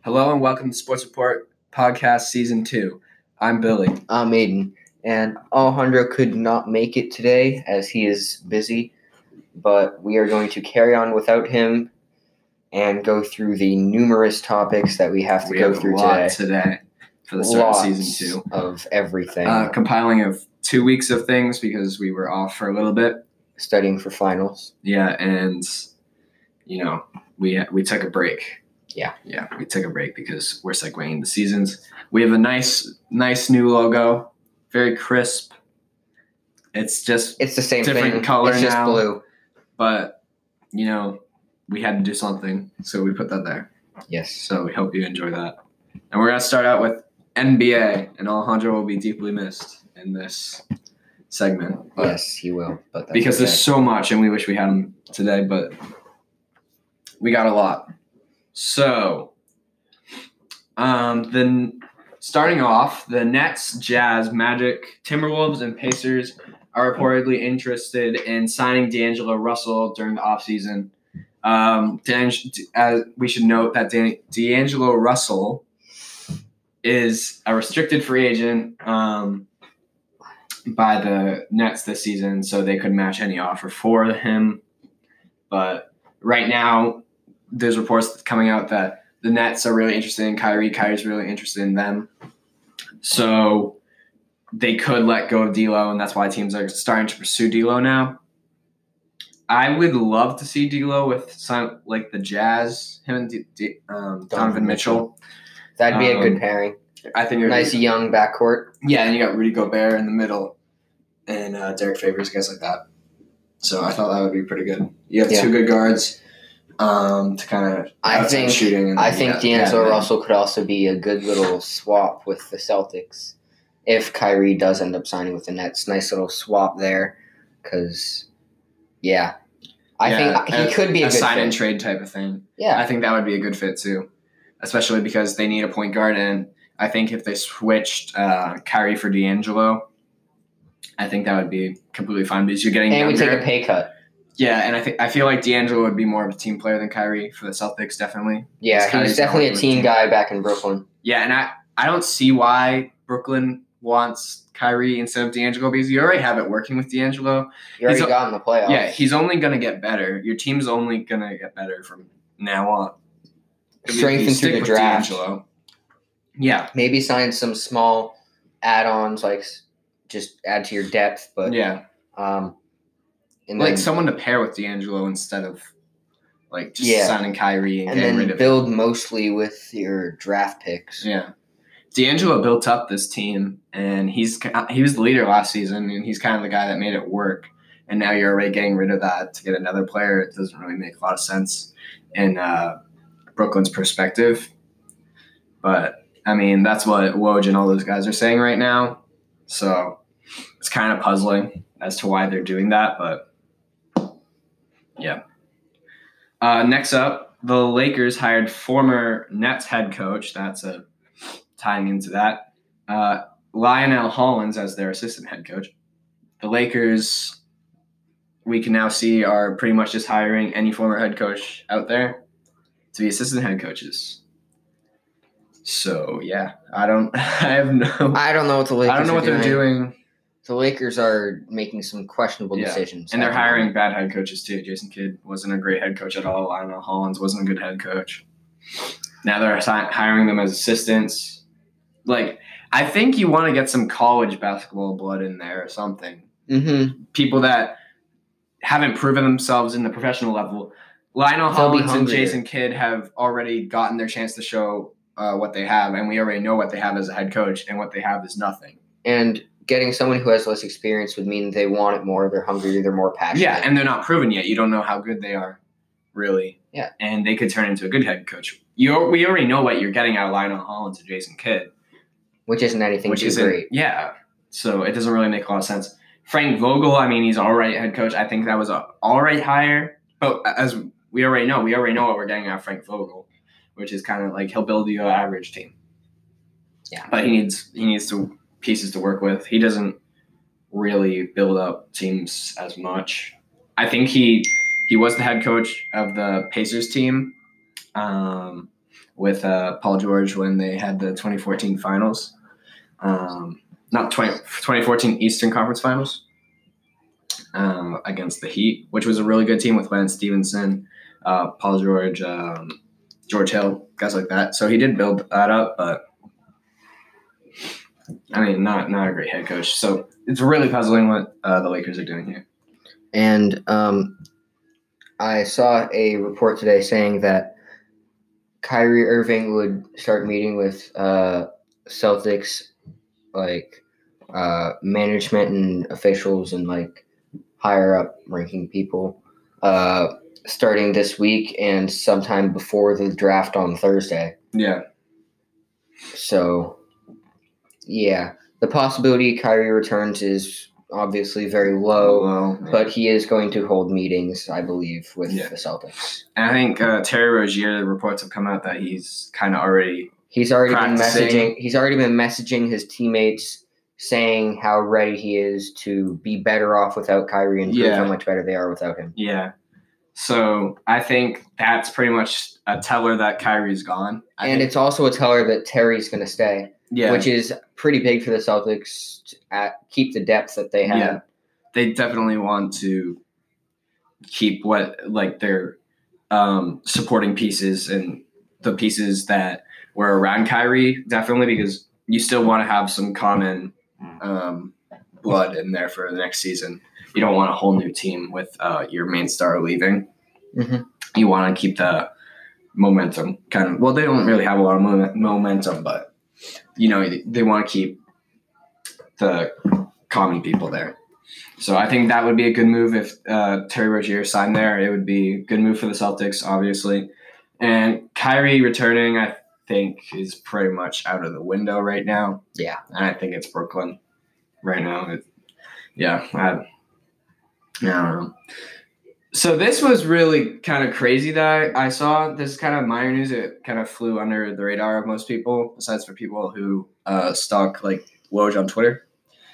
Hello and welcome to Sports Report Podcast Season 2. I'm Billy. I'm Aiden, and Alejandro could not make it today as he is busy, but we are going to carry on without him and go through the numerous topics that we have to go through today for the start of Season 2. Of everything. Compiling of 2 weeks of things because we were off for a little bit. Studying for finals. Yeah, and, we took a break. Yeah, we took a break because we're segueing the seasons. We have a nice new logo, very crisp. It's the same different thing. Color it's just now, blue. But we had to do something, so we put that there. Yes. So we hope you enjoy that. And we're gonna start out with NBA, and Alejandro will be deeply missed in this segment. Yes, he will. But that's because there's so much, and we wish we had him today, but we got a lot. So, then starting off, the Nets, Jazz, Magic, Timberwolves, and Pacers are reportedly interested in signing D'Angelo Russell during the offseason. We should note that D'Angelo Russell is a restricted free agent by the Nets this season, so they could match any offer for him. But right now, there's reports coming out that the Nets are really interested in Kyrie. Kyrie's really interested in them. So they could let go of D'Lo, and that's why teams are starting to pursue D'Lo now. I would love to see D'Lo with some like the Jazz, him and Donovan Mitchell. That'd be a good pairing. I think nice young backcourt. Yeah, and you got Rudy Gobert in the middle, and Derek Favors, guys like that. So I thought that would be pretty good. You have two good guards. To kind of shooting. I think D'Angelo Russell could also be a good little swap with the Celtics if Kyrie does end up signing with the Nets. Nice little swap there because, I think he could be a good sign fit. And trade type of thing. Yeah. I think that would be a good fit too, especially because they need a point guard, and I think if they switched Kyrie for D'Angelo, I think that would be completely fine because you're getting younger. We take a pay cut. Yeah, and I feel like D'Angelo would be more of a team player than Kyrie for the Celtics, definitely. Yeah, he's definitely a team guy back in Brooklyn. Yeah, and I don't see why Brooklyn wants Kyrie instead of D'Angelo because you already have it working with D'Angelo. You already got in the playoffs. Yeah, he's only going to get better. Your team's only going to get better from now on. Strengthen through the draft. D'Angelo. Yeah. Maybe sign some small add-ons, like just add to your depth. But yeah. Like someone to pair with D'Angelo instead of like just signing Kyrie and getting rid of him. And then build mostly with your draft picks. Yeah. D'Angelo built up this team, and he was the leader last season, and he's kind of the guy that made it work. And now you're already getting rid of that to get another player. It doesn't really make a lot of sense in Brooklyn's perspective. But, I mean, that's what Woj and all those guys are saying right now. So it's kind of puzzling as to why they're doing that, but yeah. Next up, the Lakers hired former Nets head coach. That's tying into that. Lionel Hollins as their assistant head coach. The Lakers, we can now see, are pretty much just hiring any former head coach out there to be assistant head coaches. So yeah, I don't know what the Lakers. I don't know what they're doing. The Lakers are making some questionable decisions. And they're hiring bad head coaches too. Jason Kidd wasn't a great head coach at all. Lionel Hollins wasn't a good head coach. Now they're hiring them as assistants. Like, I think you want to get some college basketball blood in there or something. Mm-hmm. People that haven't proven themselves in the professional level. Lionel Hollins and Jason Kidd have already gotten their chance to show what they have, and we already know what they have as a head coach, and what they have is nothing. And getting someone who has less experience would mean they want it more, they're hungry, they're more passionate. Yeah, and they're not proven yet. You don't know how good they are, really. Yeah. And they could turn into a good head coach. We already know what you're getting out of Lionel Hollins and Jason Kidd. Which isn't anything too great. Yeah, so it doesn't really make a lot of sense. Frank Vogel, I mean, he's an all right head coach. I think that was an all right hire. But as we already know what we're getting out of Frank Vogel, which is kind of like he'll build you an average team. Yeah. But he needs pieces to work with. He doesn't really build up teams as much. I think he was the head coach of the Pacers team with Paul George when they had the 2014 finals. Not 2014 Eastern Conference Finals against the Heat, which was a really good team with Lance Stevenson, Paul George, George Hill, guys like that. So he did build that up, but I mean, not a great head coach. So it's really puzzling what the Lakers are doing here. And I saw a report today saying that Kyrie Irving would start meeting with Celtics, like management and officials and like higher up ranking people, starting this week and sometime before the draft on Thursday. Yeah. So, yeah, the possibility Kyrie returns is obviously very low, but he is going to hold meetings, I believe, with the Celtics. And I think Terry Rozier, the reports have come out that he's kind of already He's already been messaging his teammates, saying how ready he is to be better off without Kyrie and prove how much better they are without him. Yeah. So I think that's pretty much a teller that Kyrie's gone. It's also a teller that Terry's going to stay, which is pretty big for the Celtics to keep the depth that they have. Yeah. They definitely want to keep their supporting pieces and the pieces that were around Kyrie, definitely, because you still want to have some common blood in there for the next season. You don't want a whole new team with your main star leaving. Mm-hmm. You want to keep the momentum kind of. Well, they don't really have a lot of momentum, but they want to keep the common people there. So I think that would be a good move if Terry Rozier signed there. It would be a good move for the Celtics, obviously. And Kyrie returning, I think, is pretty much out of the window right now. Yeah. And I think it's Brooklyn right now. I don't know. So this was really kind of crazy that I saw. This is kind of minor news. It kind of flew under the radar of most people, besides for people who stalk like Woj on Twitter.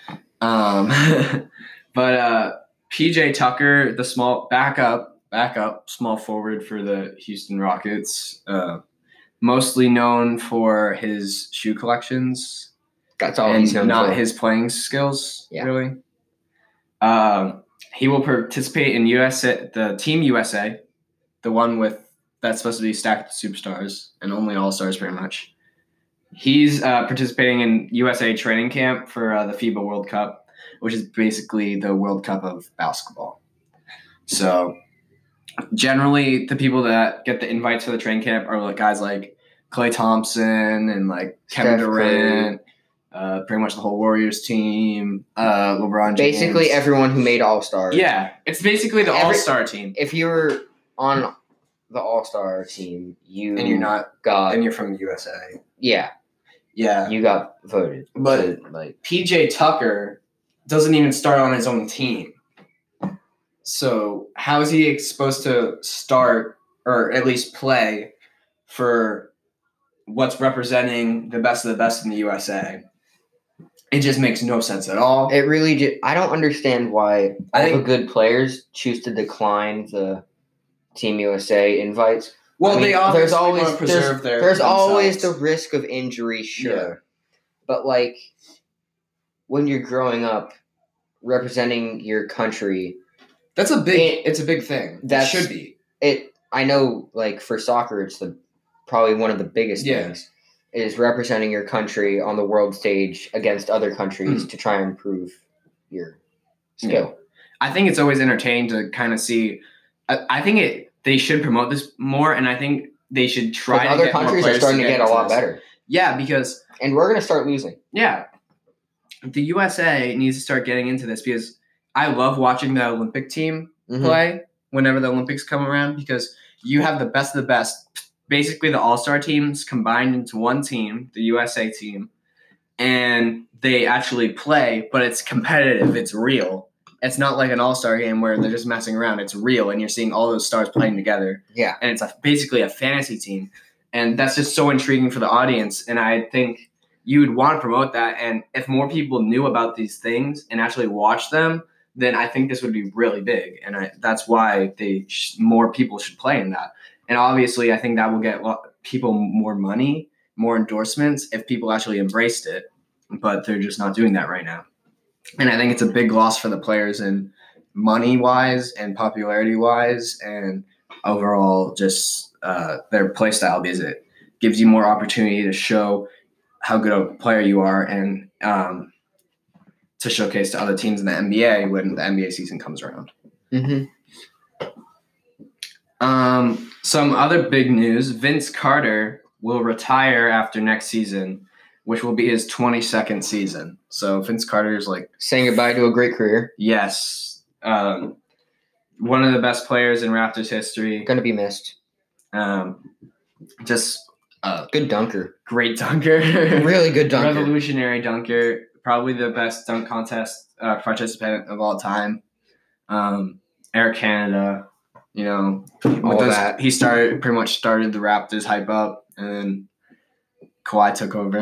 But PJ Tucker, the small backup small forward for the Houston Rockets, mostly known for his shoe collections. That's all he's known for. Not his playing skills, really. He will participate in the Team USA, the one that's supposed to be stacked with superstars and only all-stars pretty much. He's participating in USA training camp for the FIBA World Cup, which is basically the World Cup of basketball. So generally the people that get the invites for the training camp are guys like Klay Thompson and like Kevin Durant, pretty much the whole Warriors team, LeBron James. Basically everyone who made All-Stars. Yeah, it's basically the All-Star team. If you're on the All-Star team, and you're from the USA. Yeah. Yeah. You got voted. But PJ Tucker doesn't even start on his own team. So how is he supposed to start or at least play for what's representing the best of the best in the USA? It just makes no sense at all. It really I don't understand why all the good players choose to decline the Team USA invites. Well, they there's obviously want to preserve there's always the risk of injury, sure. Yeah. But when you're growing up representing your country, it's a big thing. That should be. I know for soccer it's probably one of the biggest things is representing your country on the world stage against other countries to try and improve your skill. Yeah. I think it's always entertaining to kind of see. I think they should promote this more, and I think they should try to other get countries more are starting to get a lot better. Yeah, because we're going to start losing. Yeah, the USA needs to start getting into this because I love watching the Olympic team play whenever the Olympics come around because you have the best of the best. Basically, the all-star teams combined into one team, the USA team, and they actually play, but it's competitive. It's real. It's not like an all-star game where they're just messing around. It's real, and you're seeing all those stars playing together. Yeah. And it's basically a fantasy team. And that's just so intriguing for the audience. And I think you would want to promote that. And if more people knew about these things and actually watched them, then I think this would be really big. And that's why more people should play in that. And obviously, I think that will get people more money, more endorsements if people actually embraced it. But they're just not doing that right now. And I think it's a big loss for the players in money-wise and popularity-wise and overall just their play style, because it gives you more opportunity to show how good a player you are and to showcase to other teams in the NBA when the NBA season comes around. Mm-hmm. Some other big news: Vince Carter will retire after next season, which will be his 22nd season. So Vince Carter is like saying goodbye to a great career. Yes, one of the best players in Raptors history. Going to be missed. Just good dunker, great dunker, really good dunker, revolutionary dunker. Probably the best dunk contest participant of all time. Air Canada, you know, all that. He pretty much started the Raptors hype up, and then Kawhi took over.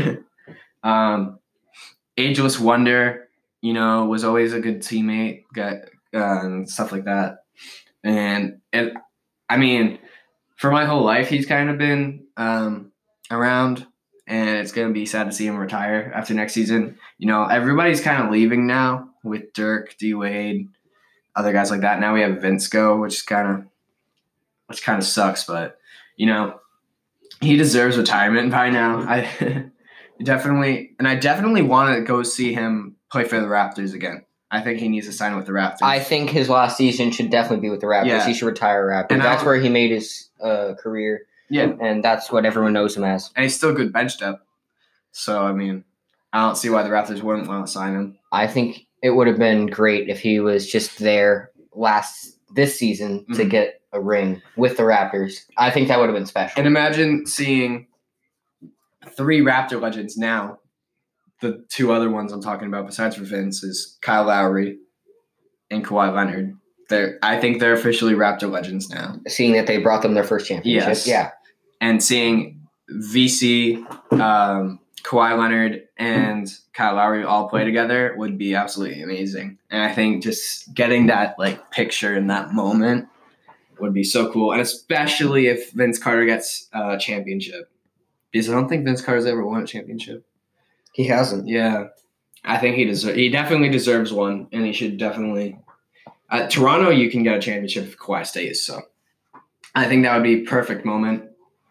Ageless wonder, you know, was always a good teammate, stuff like that. And I mean, for my whole life, he's kind of been around, and it's going to be sad to see him retire after next season. You know, everybody's kind of leaving now with Dirk, D-Wade, other guys like that. Now we have Vince go, which kind of sucks, but, you know, he deserves retirement by now. I definitely want to go see him play for the Raptors again. I think he needs to sign with the Raptors. I think his last season should definitely be with the Raptors. Yeah. He should retire Raptors. And that's where he made his career. Yeah. And that's what everyone knows him as. And he's still good bench depth. So, I mean, I don't see why the Raptors wouldn't want to sign him. I think it would have been great if he was just there this season to get a ring with the Raptors. I think that would have been special. And imagine seeing 3 Raptor legends now. The 2 other ones I'm talking about besides for Vince is Kyle Lowry and Kawhi Leonard. I think they're officially Raptor legends now. Seeing that they brought them their first championship. Yes. Yeah. And seeing VC, Kawhi Leonard, and Kyle Lowry all play together would be absolutely amazing. And I think just getting that like picture in that moment would be so cool. And especially if Vince Carter gets a championship. Because I don't think Vince Carter's ever won a championship. He hasn't. Yeah. I think he definitely deserves one, and he should definitely Toronto, you can get a championship if Kawhi stays, so I think that would be a perfect moment.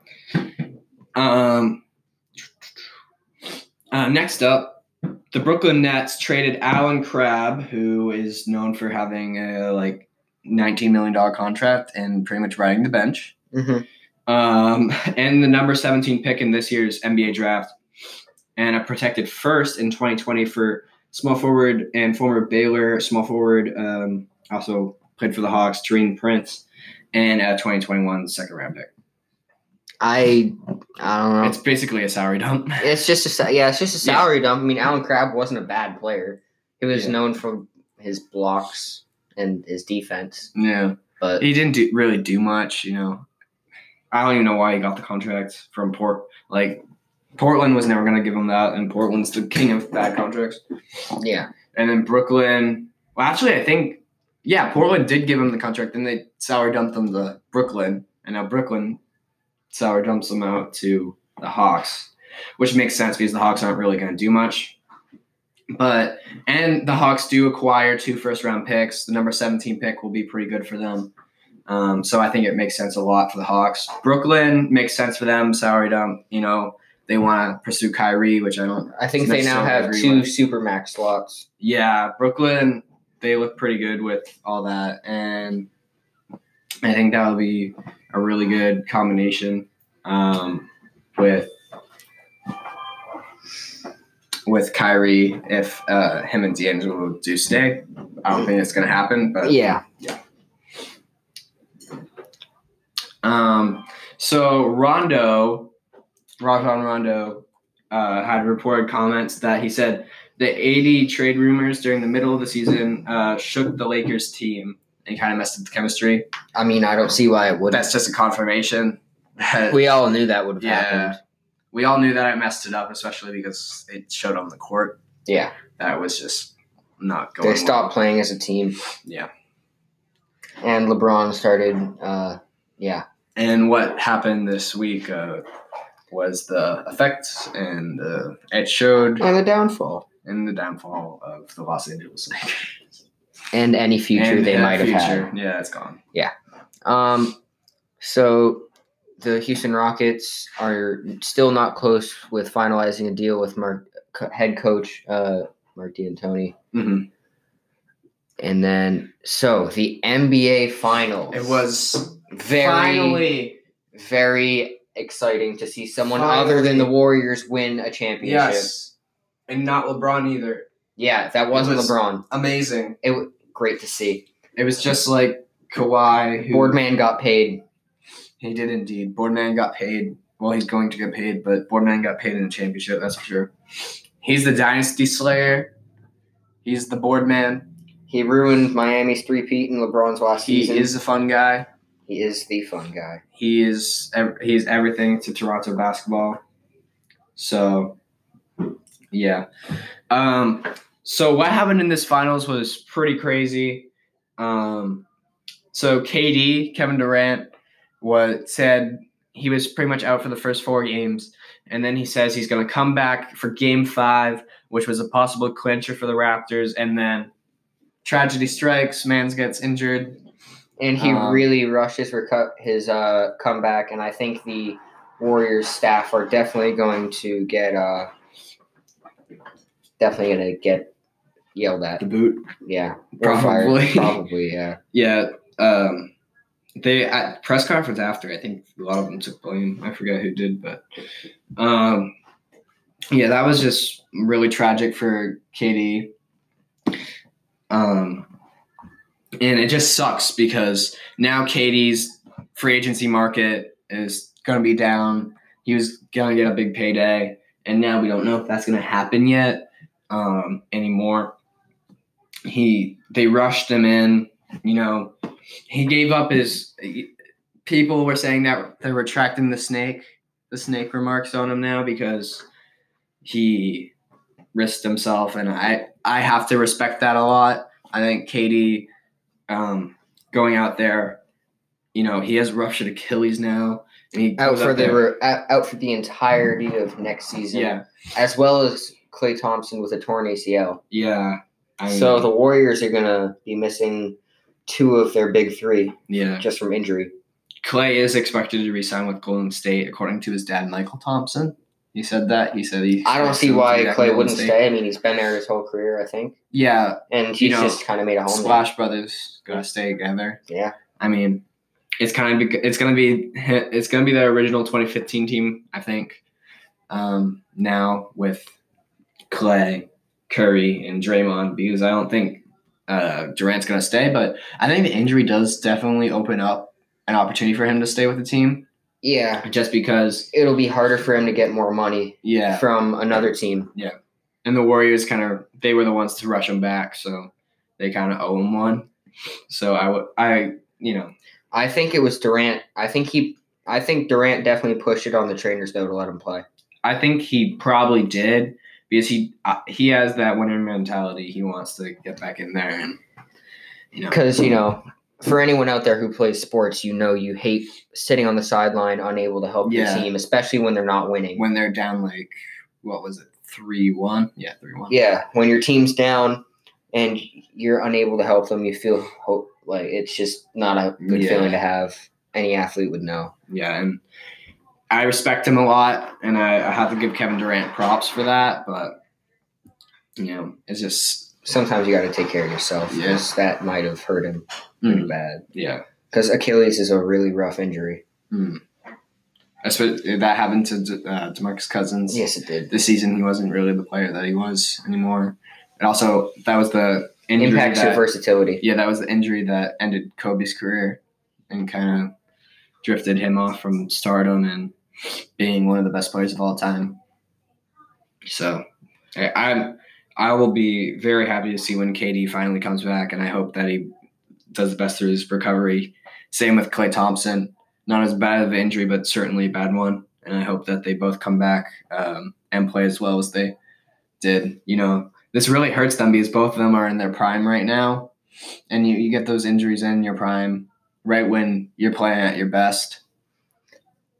Next up, the Brooklyn Nets traded Alan Crabb, who is known for having a $19 million contract and pretty much riding the bench. Mm-hmm. And the number 17 pick in this year's NBA draft, and a protected first in 2020 for small forward and former Baylor small forward, also played for the Hawks, Taurean Prince, and a 2021 second-round pick. I don't know. It's basically a salary dump. It's just a salary dump. I mean, Alan Crabb wasn't a bad player. He was known for his blocks and his defense. Yeah, but he didn't really do much. You know, I don't even know why he got the contract from Portland was never going to give him that, and Portland's the king of bad contracts. Yeah, and then Brooklyn. Well, actually, I think Portland did give him the contract. Then they salary dumped him to Brooklyn, and now Brooklyn salary dumps them out to the Hawks, which makes sense because the Hawks aren't really going to do much. And the Hawks do acquire 2 first-round picks. The number 17 pick will be pretty good for them. So I think it makes sense a lot for the Hawks. Brooklyn makes sense for them, salary dump. You know, they want to pursue Kyrie, which I don't. I think they now have 2 supermax slots. Yeah, Brooklyn, they look pretty good with all that, and I think that'll be a really good combination with Kyrie if him and D'Angelo do stay. I don't think it's going to happen, but yeah. So Rajon Rondo had reported comments that he said the 80 trade rumors during the middle of the season shook the Lakers team and kind of messed up the chemistry. I mean, I don't see why it wouldn't. That's just a confirmation. We all knew that would have happened. We all knew that it messed it up, especially because it showed on the court. Yeah. That was just not going well. They stopped playing as a team. Yeah. And LeBron started, And what happened this week was the effects, and it showed And the downfall. in the downfall of the Los Angeles Lakers. And any future And they that might have had. future, yeah, it's gone. So the Houston Rockets are still not close with finalizing a deal with head coach Mark D'Antoni. Mm-hmm. And then, so the NBA Finals. It was very exciting to see someone other than the Warriors win a championship. Yes, and not LeBron either. Yeah, that wasn't was LeBron. Amazing. It was great to see. It was just like Kawhi. Boardman got paid. He did indeed. Boardman got paid. Well, he's going to get paid, but Boardman got paid in the championship, that's for sure. He's the dynasty slayer. He's the Boardman. He ruined Miami's three-peat in LeBron's last season. He is a fun guy. He is the fun guy. He's everything to Toronto basketball. So, yeah. So what happened in this finals was pretty crazy. So KD, Kevin Durant, said he was pretty much out for the first 4 games, and then he says he's going to come back for Game 5, which was a possible clincher for the Raptors, and then tragedy strikes. Mans gets injured. And he really rushes for his comeback, and I think the Warriors staff are definitely going to get yelled at. The boot? Yeah. Probably. Probably, yeah. Yeah. They at press conference after, I think a lot of them took blame. I forget who did, but yeah, that was just really tragic for KD. And it just sucks because now KD's free agency market is going to be down. He was going to get a big payday, and now we don't know if that's going to happen yet anymore. They rushed him in. You know, he gave up his – people were saying that they're retracting the snake remarks on him now because he risked himself, and I have to respect that a lot. I think KD going out there, you know, he has ruptured Achilles now, and he out for the entirety of next season. Yeah, as well as Klay Thompson with a torn ACL. Yeah, so the Warriors are gonna be missing 2 of their big 3. Yeah, just from injury. Klay is expected to re-sign with Golden State, according to his dad, Michael Thompson. He said that. He said he. I don't see why Klay wouldn't stay. I mean, he's been there his whole career, I think. Yeah, and he's just kind of made a home. Splash Brothers gonna stay together. Yeah, I mean, it's gonna be the original 2015 team, I think. Now with Klay, Curry, and Draymond, because I don't think Durant's gonna stay, but I think the injury does definitely open up an opportunity for him to stay with the team. Yeah. Just because it'll be harder for him to get more money from another team. Yeah. And the Warriors they were the ones to rush him back, so they kind of owe him one. So I think it was Durant. I think Durant definitely pushed it on the trainers though to let him play. I think he probably did because he has that winner mentality. He wants to get back in there and because for anyone out there who plays sports, you hate sitting on the sideline unable to help your team, especially when they're not winning. When they're down, like, what was it, 3-1? Yeah, 3-1. Yeah, when your team's down and you're unable to help them, you feel like it's just not a good feeling to have. Any athlete would know. Yeah, and I respect him a lot, and I have to give Kevin Durant props for that, but, it's just... Sometimes you got to take care of yourself because that might have hurt him pretty bad. Yeah. Because Achilles is a really rough injury. That happened to DeMarcus Cousins. Yes, it did. This season, he wasn't really the player that he was anymore. And also, that was the injury impacts your versatility. Yeah, that was the injury that ended Kobe's career and kind of drifted him off from stardom and being one of the best players of all time. So, I will be very happy to see when KD finally comes back, and I hope that he does the best through his recovery. Same with Klay Thompson. Not as bad of an injury, but certainly a bad one. And I hope that they both come back and play as well as they did. This really hurts them because both of them are in their prime right now. And you get those injuries in your prime right when you're playing at your best.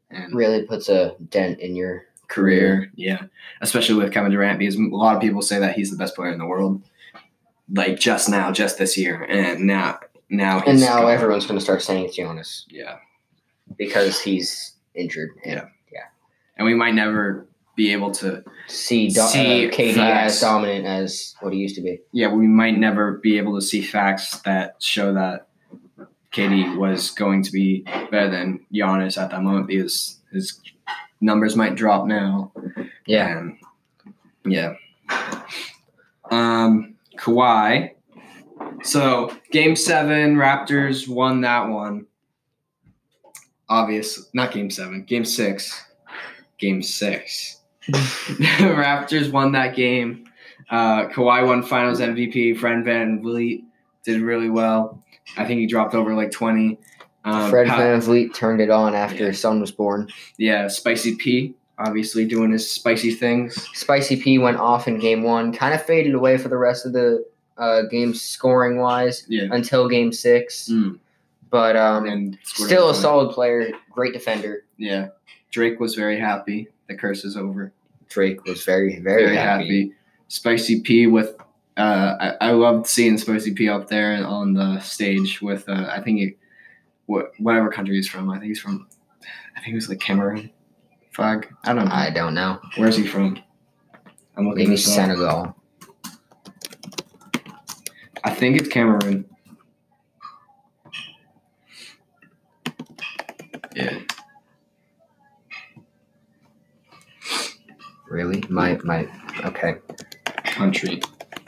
and Really puts a dent in your career. Yeah, especially with Kevin Durant, because a lot of people say that he's the best player in the world. Like just this year, and now And he's now gone. everyone's going to start saying it's Giannis Yeah, because he's injured. And, and we might never be able to see KD facts. as dominant as what he used to be. Yeah, we might never be able to see facts that show that KD was going to be better than Giannis at that moment because his numbers might drop now. Yeah. And, yeah. Kawhi. So, Game 7, Raptors won that one. Obvious, not Game 7, Game 6. Game 6. Raptors won that game. Kawhi won Finals MVP. Fred VanVleet did really well. I think he dropped over like 20. Fred VanVleet turned it on after his son was born. Yeah, Spicy P, obviously doing his spicy things. Spicy P went off in Game 1. Kind of faded away for the rest of the games scoring-wise until Game 6. But still a solid player, great defender. Yeah. Drake was very happy. The curse is over. Drake was very, very happy. Spicy P with I loved seeing Spicy P up there on the stage with I think whatever country he's from. I think he was like Cameroon flag. I don't know. Where's he from? I'm looking. Maybe Senegal. I think it's Cameroon. Yeah. Really? Okay. Country.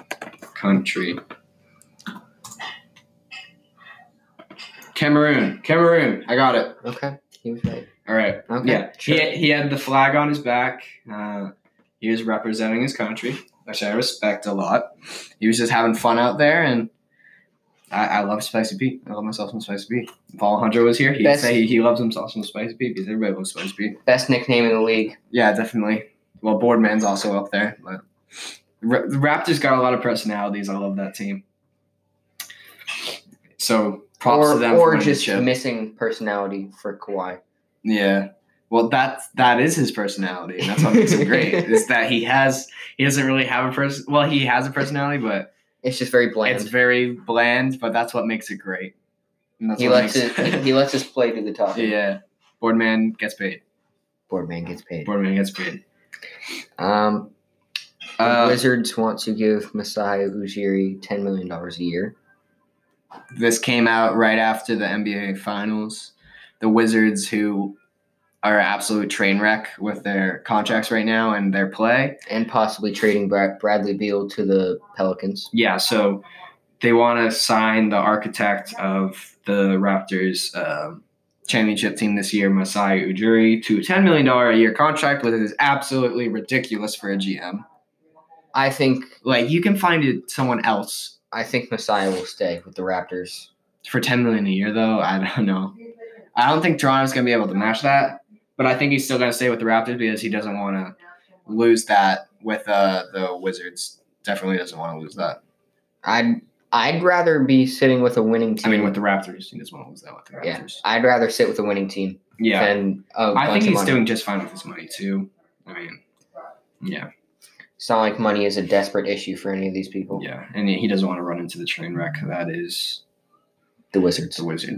Cameroon. I got it. Okay. He was right. All right. Okay. Yeah. Sure. He had the flag on his back. He was representing his country, which I respect a lot. He was just having fun out there, and I love Spicy P. I love myself some Spicy P. If Paul Hunter was here, he'd say he loves himself some Spicy P because everybody loves Spicy P. Best nickname in the league. Yeah, definitely. Well, Boardman's also up there, but the Raptors got a lot of personalities. I love that team. So props to them. Or just missing personality for Kawhi. Yeah. Well, that is his personality, and that's what makes him great. Is that he doesn't really have a person. Well, he has a personality, but it's just very bland. It's very bland, but that's what makes it great. He lets us play to the top. Yeah. Boardman gets paid. Boardman gets paid. The Wizards want to give Masai Ujiri $10 million a year. This came out right after the NBA Finals. The Wizards, who are an absolute train wreck with their contracts right now and their play. And possibly trading Bradley Beal to the Pelicans. Yeah, so they want to sign the architect of the Raptors championship team this year, Masai Ujiri, to a $10 million a year contract, which is absolutely ridiculous for a GM. I think you can find someone else. I think Masai will stay with the Raptors. For $10 million a year, though, I don't know. I don't think Toronto's going to be able to match that, but I think he's still going to stay with the Raptors because he doesn't want to lose that with the Wizards. Definitely doesn't want to lose that. I'd rather be sitting with a winning team. I mean, with the Raptors. He doesn't want to lose that with the Raptors. Yeah, I'd rather sit with a winning team. Yeah. Than I think he's doing just fine with his money, too. I mean, yeah. It's not like money is a desperate issue for any of these people. Yeah, and he doesn't want to run into the train wreck that is the Wizards.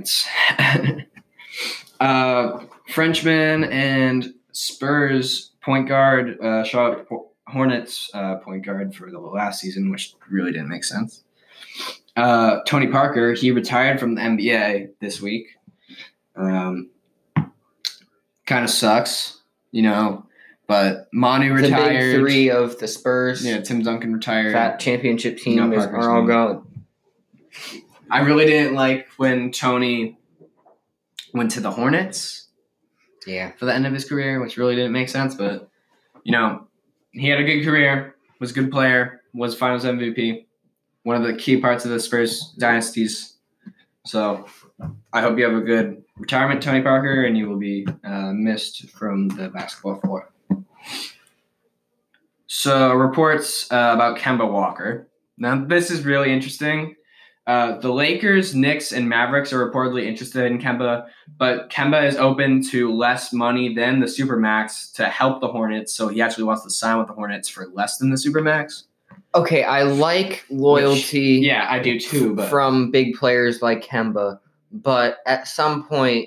Frenchman and Spurs point guard, Charlotte Hornets point guard for the last season, which really didn't make sense. Tony Parker, he retired from the NBA this week. Kind of sucks, But Manu retired. The big three of the Spurs. Yeah, Tim Duncan retired. That championship team are all gone. I really didn't like when Tony went to the Hornets. Yeah. For the end of his career, which really didn't make sense. But, he had a good career, was a good player, was Finals MVP, one of the key parts of the Spurs dynasties. So I hope you have a good retirement, Tony Parker, and you will be missed from the basketball floor. So reports about Kemba Walker. Now, this is really interesting. The Lakers, Knicks, and Mavericks are reportedly interested in Kemba, but Kemba is open to less money than the Supermax to help the Hornets, so he actually wants to sign with the Hornets for less than the Supermax. Okay, I like loyalty. Yeah, I do too. But from big players like Kemba, but at some point,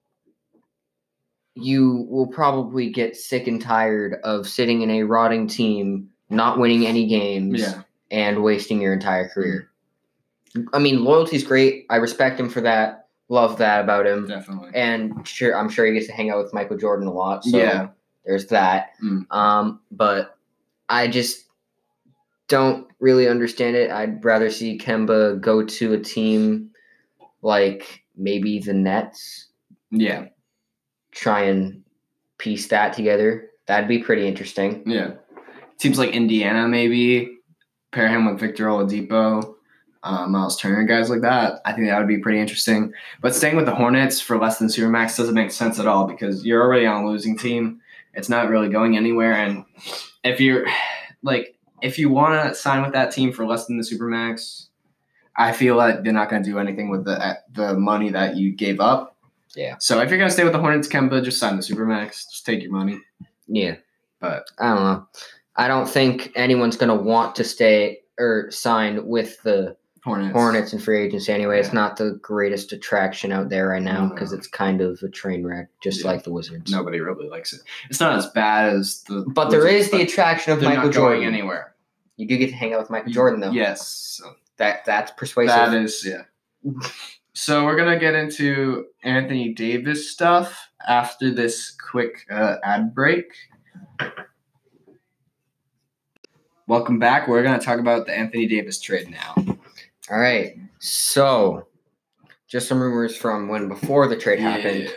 you will probably get sick and tired of sitting in a rotting team, not winning any games, and wasting your entire career. I mean, loyalty's great. I respect him for that. Love that about him. Definitely. And I'm sure he gets to hang out with Michael Jordan a lot. So there's that. But I just don't really understand it. I'd rather see Kemba go to a team like maybe the Nets. Yeah. Try and piece that together. That'd be pretty interesting. Yeah. Teams like Indiana, maybe. Pair him with Victor Oladipo, Miles Turner, guys like that. I think that would be pretty interesting. But staying with the Hornets for less than Supermax doesn't make sense at all because you're already on a losing team. It's not really going anywhere. And if you want to sign with that team for less than the Supermax, I feel like they're not going to do anything with the money that you gave up. Yeah. So if you're going to stay with the Hornets, Kemba, just sign the Supermax. Just take your money. Yeah. But I don't know. I don't think anyone's going to want to stay or sign with the Hornets in free agency anyway. Yeah. It's not the greatest attraction out there right now because it's kind of a train wreck, just like the Wizards. Nobody really likes it. It's not as bad as the But Wizards, there is the attraction of Michael Jordan. Going anywhere. You do get to hang out with Michael Jordan, though. Yes. So that's persuasive. That is, yeah. So we're going to get into Anthony Davis stuff after this quick ad break. Welcome back. We're going to talk about the Anthony Davis trade now. All right. So just some rumors from when before the trade happened.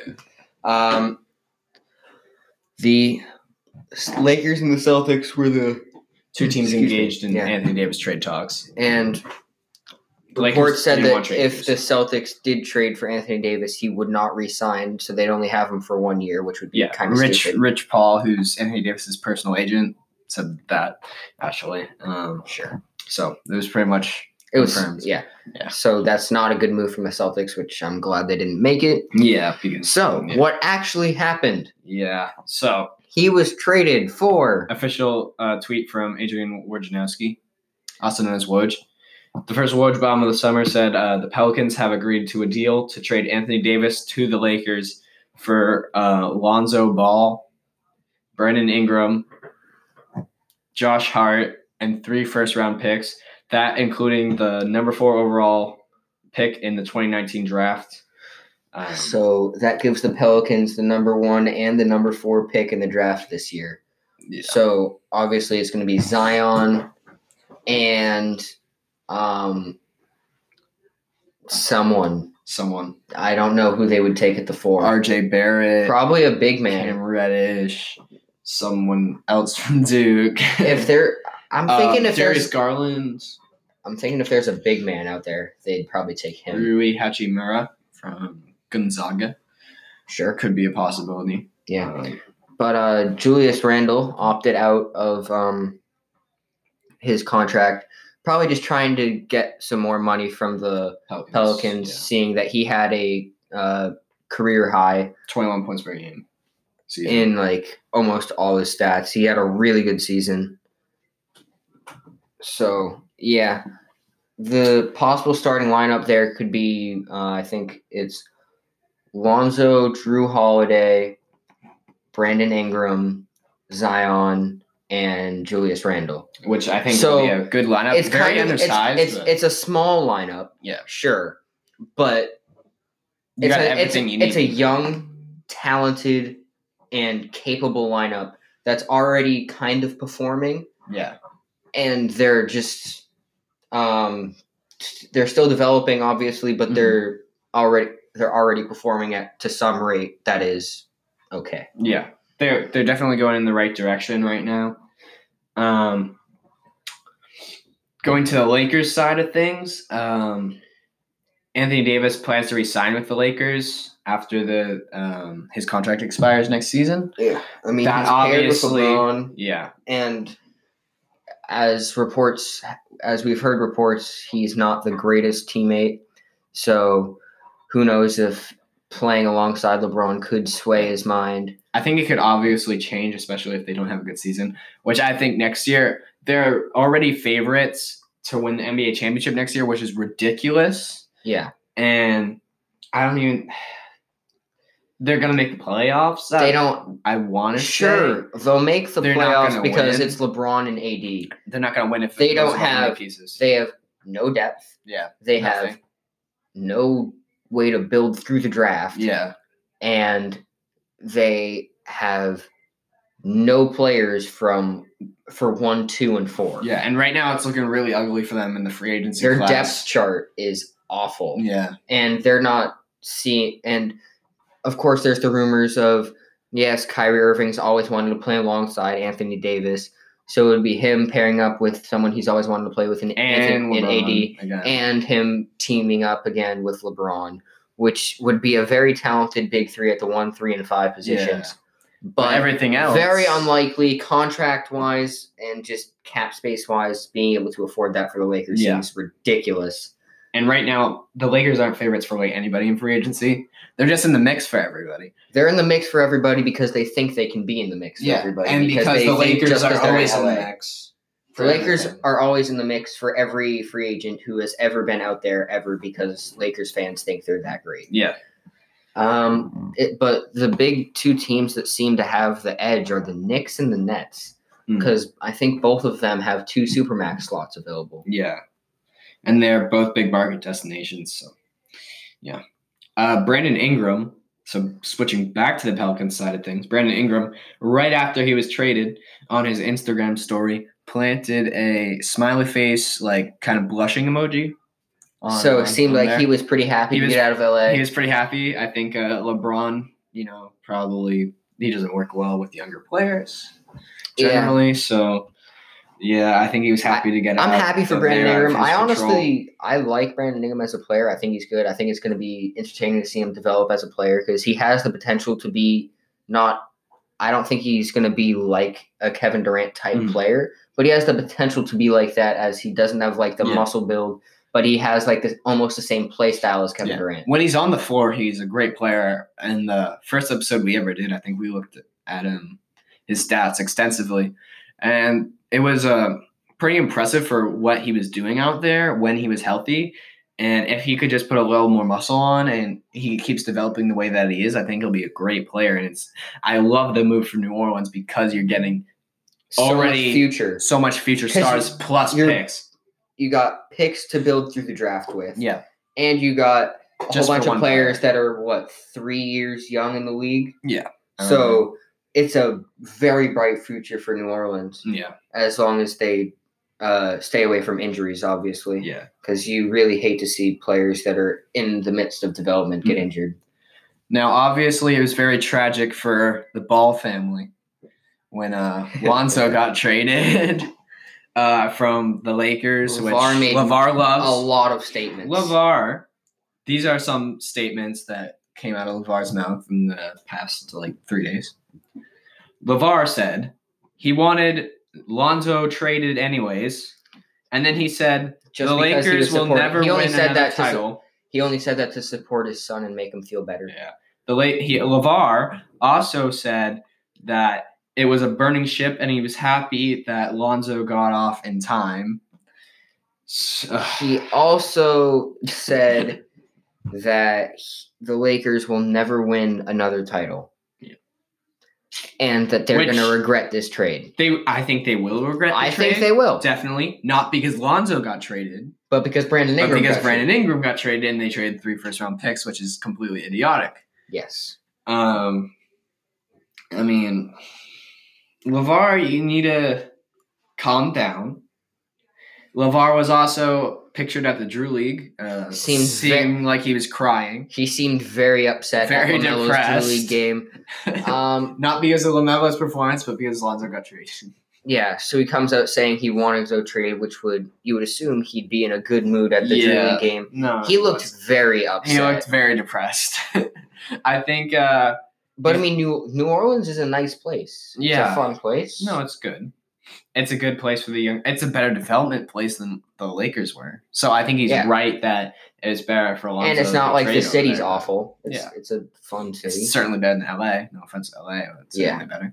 The Lakers and the Celtics were the two teams engaged in Anthony Davis trade talks. And the report said that if the Celtics did trade for Anthony Davis, he would not re-sign, so they'd only have him for 1 year, which would be kind of stupid. Rich Paul, who's Anthony Davis's personal agent, said that, actually. Sure. So it was pretty much confirmed. Yeah. So that's not a good move from the Celtics, which I'm glad they didn't make it. Yeah. What actually happened? Yeah. So he was traded for... Official tweet from Adrian Wojnarowski, also known as Woj. The first Woj bomb of the summer said the Pelicans have agreed to a deal to trade Anthony Davis to the Lakers for Lonzo Ball, Brandon Ingram, Josh Hart, and 3 first-round picks. That including the number 4 overall pick in the 2019 draft. So that gives the Pelicans the number 1 and the number 4 pick in the draft this year. Yeah. So obviously it's going to be Zion and someone. I don't know who they would take at the 4. RJ Barrett. Probably a big man. Cam Reddish. Someone else from Duke. I'm thinking if Darius Garland. I'm thinking if there's a big man out there, they'd probably take him. Rui Hachimura from Gonzaga. Sure. Could be a possibility. Yeah. But Julius Randle opted out of his contract, probably just trying to get some more money from the Pelicans seeing that he had a career high. 21 points per game. Season. In almost all his stats. He had a really good season. So, yeah. The possible starting lineup there could be, I think it's Lonzo, Drew Holiday, Brandon Ingram, Zion, and Julius Randle. Which I think would be a good lineup. It's very undersized. It's a small lineup. Yeah. Sure. But it's a young, talented, and capable lineup that's already kind of performing. Yeah. And they're just they're still developing, obviously, but they're already performing to some rate that is okay. Yeah. They're definitely going in the right direction right now. Going to the Lakers side of things, Anthony Davis plans to re-sign with the Lakers after his contract expires next season. Yeah, I mean, that he's obviously, paired with LeBron, yeah, and as we've heard reports, he's not the greatest teammate. So who knows if playing alongside LeBron could sway his mind. I think it could obviously change, especially if they don't have a good season, which I think next year they're already favorites to win the NBA championship next year, which is ridiculous. Yeah. And they're going to make the playoffs. They don't. I want to Sure, they'll make the they're not playoffs gonna because win. it's LeBron and AD. They're not going to win if They those don't are the only have pieces. They have no depth. Yeah. They nothing. have no way to build through the draft. Yeah. And they have no players for 1, 2, and 4. Yeah, and right now it's looking really ugly for them in the free agency Their class. depth chart is awful. Yeah. And they're not seeing. And of course, there's the rumors of, yes, Kyrie Irving's always wanted to play alongside Anthony Davis. So it would be him pairing up with someone he's always wanted to play with in AD, again. and him teaming up again with LeBron, which would be a very talented big three at the 1, 3, and 5 positions. Yeah. But everything else, very unlikely contract-wise and just cap space-wise, being able to afford that for the Lakers seems ridiculous. And right now, the Lakers aren't favorites for like anybody in free agency. They're just in the mix for everybody. They're in the mix for everybody because they think they can be in the mix for everybody. And because they the think Lakers are they're always in LA. the mix. The Lakers are always in the mix for every free agent who has ever been out there ever because Lakers fans think they're that great. Yeah. But the big two teams that seem to have the edge are the Knicks and the Nets because I think both of them have 2 Supermax slots available. Yeah. And they're both big market destinations. So, yeah. Brandon Ingram, so switching back to the Pelicans side of things, Brandon Ingram, right after he was traded on his Instagram story, planted a smiley face, like kind of blushing emoji. So it seemed like he was pretty happy to get out of LA. He was pretty happy. I think LeBron, probably he doesn't work well with younger players generally. Yeah. So, yeah, I think he was happy to get out. I'm happy for Brandon Ingram. I like Brandon Ingram as a player. I think he's good. I think it's going to be entertaining to see him develop as a player because he has the potential to be I don't think he's going to be like a Kevin Durant type player, but he has the potential to be like that as he doesn't have like the muscle build. But he has like this almost the same play style as Kevin Durant. When he's on the floor, he's a great player. In the first episode we ever did, I think we looked at his stats extensively. And it was pretty impressive for what he was doing out there when he was healthy. And if he could just put a little more muscle on and he keeps developing the way that he is, I think he'll be a great player. And I love the move from New Orleans because you're getting so much future stars plus picks. You got picks to build through the draft with. Yeah. And you got a whole bunch of players that are, 3 years young in the league? Yeah. So it's a very bright future for New Orleans. Yeah. As long as they stay away from injuries, obviously. Yeah. Because you really hate to see players that are in the midst of development get injured. Now, obviously, it was very tragic for the Ball family when Lonzo got traded. From the Lakers, LeVar loves. A lot of statements. LeVar, these are some statements that came out of LeVar's mouth in the past 3 days. LeVar said he wanted Lonzo traded anyways, and then he said the Lakers will never win another title. He only said that to support his son and make him feel better. Yeah. LeVar also said that it was a burning ship, and he was happy that Lonzo got off in time. He also said that the Lakers will never win another title. Yeah. And that they're going to regret this trade. I think they will regret the trade. I think they will. Definitely. Not because Lonzo got traded. But because Brandon Ingram got traded, and they traded 3 first-round picks, which is completely idiotic. Yes. LeVar, you need to calm down. LeVar was also pictured at the Drew League. Seemed like he was crying. He seemed very upset at LaMelo's Drew League game. Not because of LaMelo's performance, but because Lonzo got traded. Yeah, so he comes out saying he wanted to go trade, which you would assume he'd be in a good mood at the Drew League game. No, he looked very upset. He looked very depressed. I think... But, New Orleans is a nice place. Yeah. It's a fun place. No, it's good. it's a good place for the young. It's a better development place than the Lakers were. So I think he's right that it's better for Lonzo. And it's not like the city's there, awful. It's a fun city. It's certainly better than LA. No offense to LA, but it's certainly better.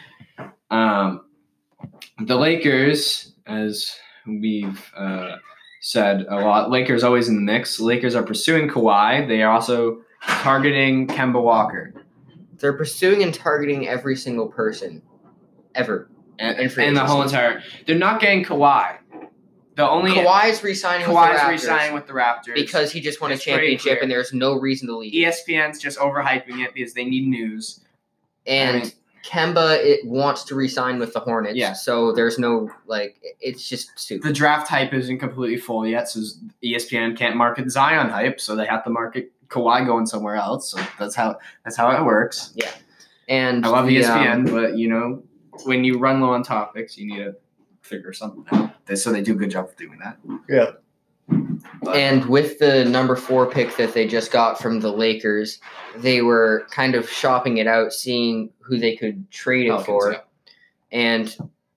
The Lakers, as we've said a lot, Lakers always in the mix. Lakers are pursuing Kawhi. They are also targeting Kemba Walker. They're pursuing and targeting every single person ever. And the whole entire – they're not getting Kawhi. Kawhi's re-signing with the Raptors. Because he just won a championship and there's no reason to leave. ESPN's just overhyping it because they need news. And Kemba wants to re-sign with the Hornets. Yeah. So there's no – it's just stupid. The draft hype isn't completely full yet, so ESPN can't market Zion hype, so they have to market Kawhi going somewhere else. So that's how it works. Yeah. And I love ESPN, but, when you run low on topics, you need to figure something out. So they do a good job of doing that. Yeah. And with the number 4 pick that they just got from the Lakers, they were kind of shopping it out, seeing who they could trade it for. Yeah. And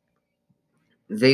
they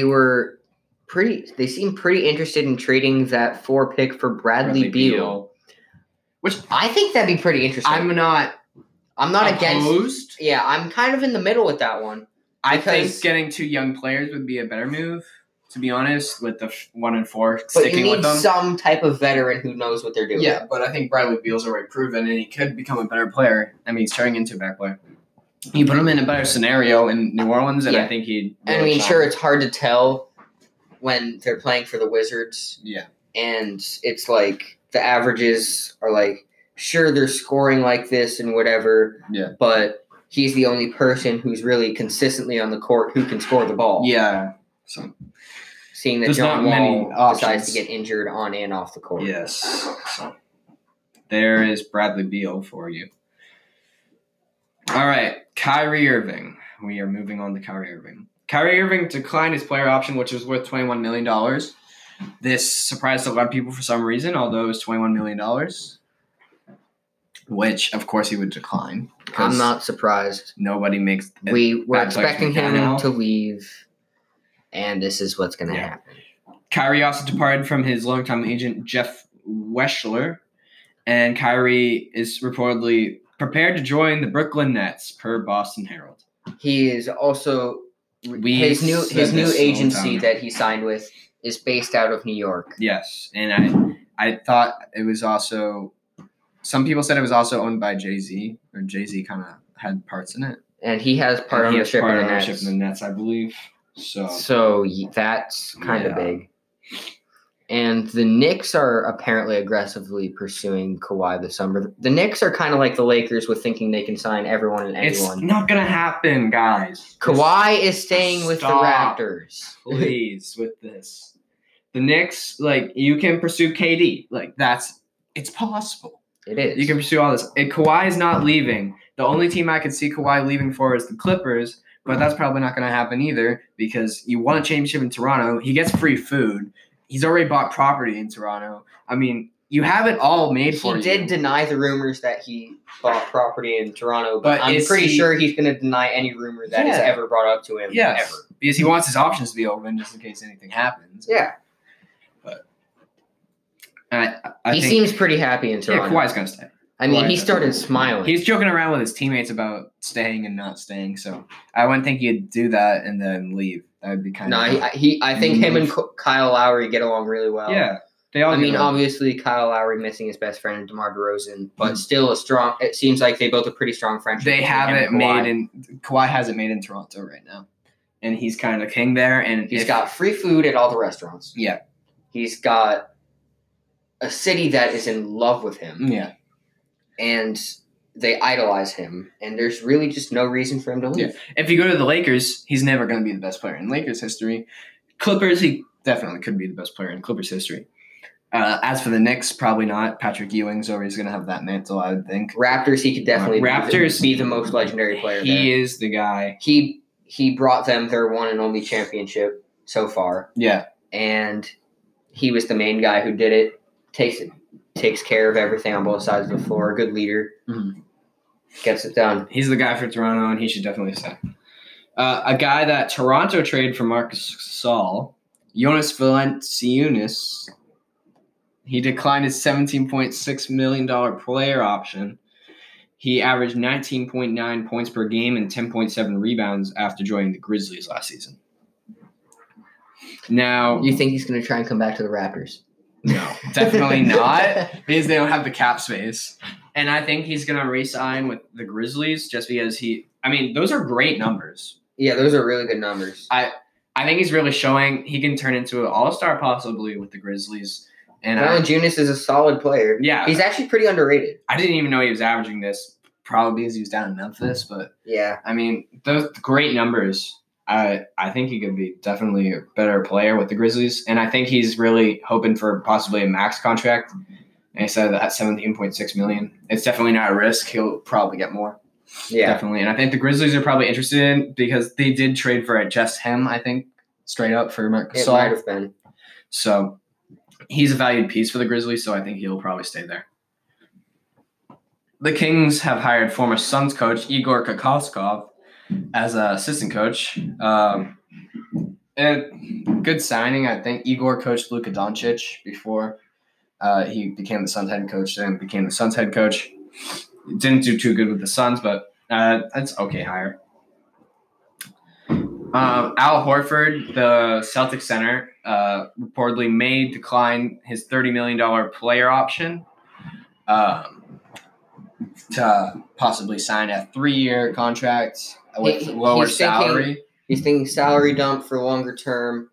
seemed pretty interested in trading that 4 pick for Bradley Beal. Which I think that'd be pretty interesting. I'm not against. Yeah, I'm kind of in the middle with that one. I think getting 2 young players would be a better move, to be honest, with the 1 and 4 but sticking with them. You need some type of veteran who knows what they're doing. Yeah, but I think Bradley Beal's already proven, and he could become a better player. I mean, he's turning into a better player. You put him in a better scenario in New Orleans, and I think he'd... sure, it's hard to tell when they're playing for the Wizards. Yeah. And it's like the averages are like, sure, they're scoring like this and whatever. Yeah. But he's the only person who's really consistently on the court who can score the ball. Yeah. So seeing that John Wall decides to get injured on and off the court. Yes. So there is Bradley Beal for you. All right. Kyrie Irving. We are moving on to Kyrie Irving. Kyrie Irving declined his player option, which was worth $21 million. This surprised a lot of people for some reason, although it was $21 million. Which, of course, he would decline. I'm not surprised. Nobody makes. We were expecting him to leave, and this is what's going to happen. Kyrie also departed from his longtime agent, Jeff Weschler, and Kyrie is reportedly prepared to join the Brooklyn Nets, per Boston Herald. He is also his new agency that he signed with is based out of New York. Yes, and I thought it was also. Some people said it was also owned by Jay-Z, or Jay-Z kind of had parts in it. And he has part ownership in the Nets, I believe. So that's kind of big. And the Knicks are apparently aggressively pursuing Kawhi this summer. The Knicks are kind of like the Lakers with thinking they can sign everyone and anyone. It's not going to happen, guys. Kawhi is staying with the Raptors. Please, with this. The Knicks, you can pursue KD. It's possible. It is. You can pursue all this. Kawhi is not leaving. The only team I could see Kawhi leaving for is the Clippers, but that's probably not going to happen either because you won a championship in Toronto. He gets free food. He's already bought property in Toronto. I mean, you have it all made for you. He did deny the rumors that he bought property in Toronto, but I'm pretty sure he's going to deny any rumor that is ever brought up to him. Yes, ever. Because he wants his options to be open just in case anything happens. Yeah. He seems pretty happy in Toronto. Yeah, Kawhi's going to stay. I mean, he started smiling. He's joking around with his teammates about staying and not staying, so I wouldn't think he'd do that and then leave. That would be kind of... I think him and Kyle Lowry get along really well. Yeah. They all obviously, Kyle Lowry missing his best friend, DeMar DeRozan, but still it seems like they built a pretty strong friendship. They haven't Kawhi hasn't made in Toronto right now. And he's kind of king there. And he's got free food at all the restaurants. Yeah. He's got a city that is in love with him. Yeah. And they idolize him. And there's really just no reason for him to leave. Yeah. If you go to the Lakers, he's never going to be the best player in Lakers history. Clippers, he definitely could be the best player in Clippers history. As for the Knicks, probably not. Patrick Ewing's always going to have that mantle, I would think. Raptors, he could definitely be the most legendary player He is the guy. He brought them their one and only championship so far. Yeah. And he was the main guy who did it. Takes care of everything on both sides of the floor. Good leader. Mm-hmm. Gets it done. He's the guy for Toronto, and he should definitely stay. A guy that Toronto traded for Marcus Gasol, Jonas Valanciunas. He declined his $17.6 million player option. He averaged 19.9 points per game and 10.7 rebounds after joining the Grizzlies last season. Now, You think he's going to try and come back to the Raptors? no, definitely not, because they don't have the cap space. And I think he's going to re-sign with the Grizzlies just because those are great numbers. Yeah, those are really good numbers. I think he's really showing he can turn into an all-star possibly with the Grizzlies. And Valanciunas is a solid player. Yeah. He's actually pretty underrated. I didn't even know he was averaging this, probably because he was down in Memphis. But, Yeah. those great numbers. I think he could be definitely a better player with the Grizzlies. And I think he's really hoping for possibly a max contract. And he said that $17.6 million. It's definitely not a risk. He'll probably get more. Yeah. Definitely. And I think the Grizzlies are probably interested in because they did trade for just him, I think, straight up for Marcus It might Gasol. have been. So he's a valued piece for the Grizzlies, so I think he'll probably stay there. The Kings have hired former Suns coach Igor Kokoskov as an assistant coach. A good signing, I think. Igor coached Luka Doncic before he became the Suns head coach, then became the Suns head coach. Didn't do too good with the Suns, but that's okay hire. Al Horford, the Celtics center, reportedly may decline his $30 million player option to possibly sign a 3-year contract with lower salary. He's thinking salary dump for longer term.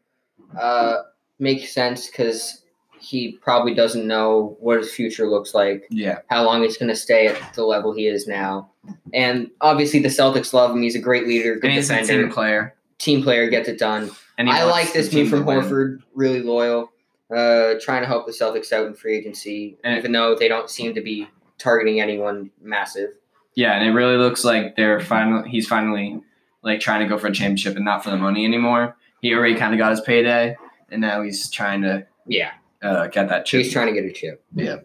Makes sense because he probably doesn't know what his future looks like. Yeah. How long he's going to stay at the level he is now. And obviously the Celtics love him. He's a great leader, good And he's a defender. team player. Team player, gets it done. And he I wants like this the team move from to win. Horford. Really loyal. Trying to help the Celtics out in free agency, even though they don't seem to be targeting anyone massive. Yeah, and it really looks like he's finally like trying to go for a championship and not for the money anymore. He already kind of got his payday, and now he's trying to get that chip. He's trying to get a chip. Yeah.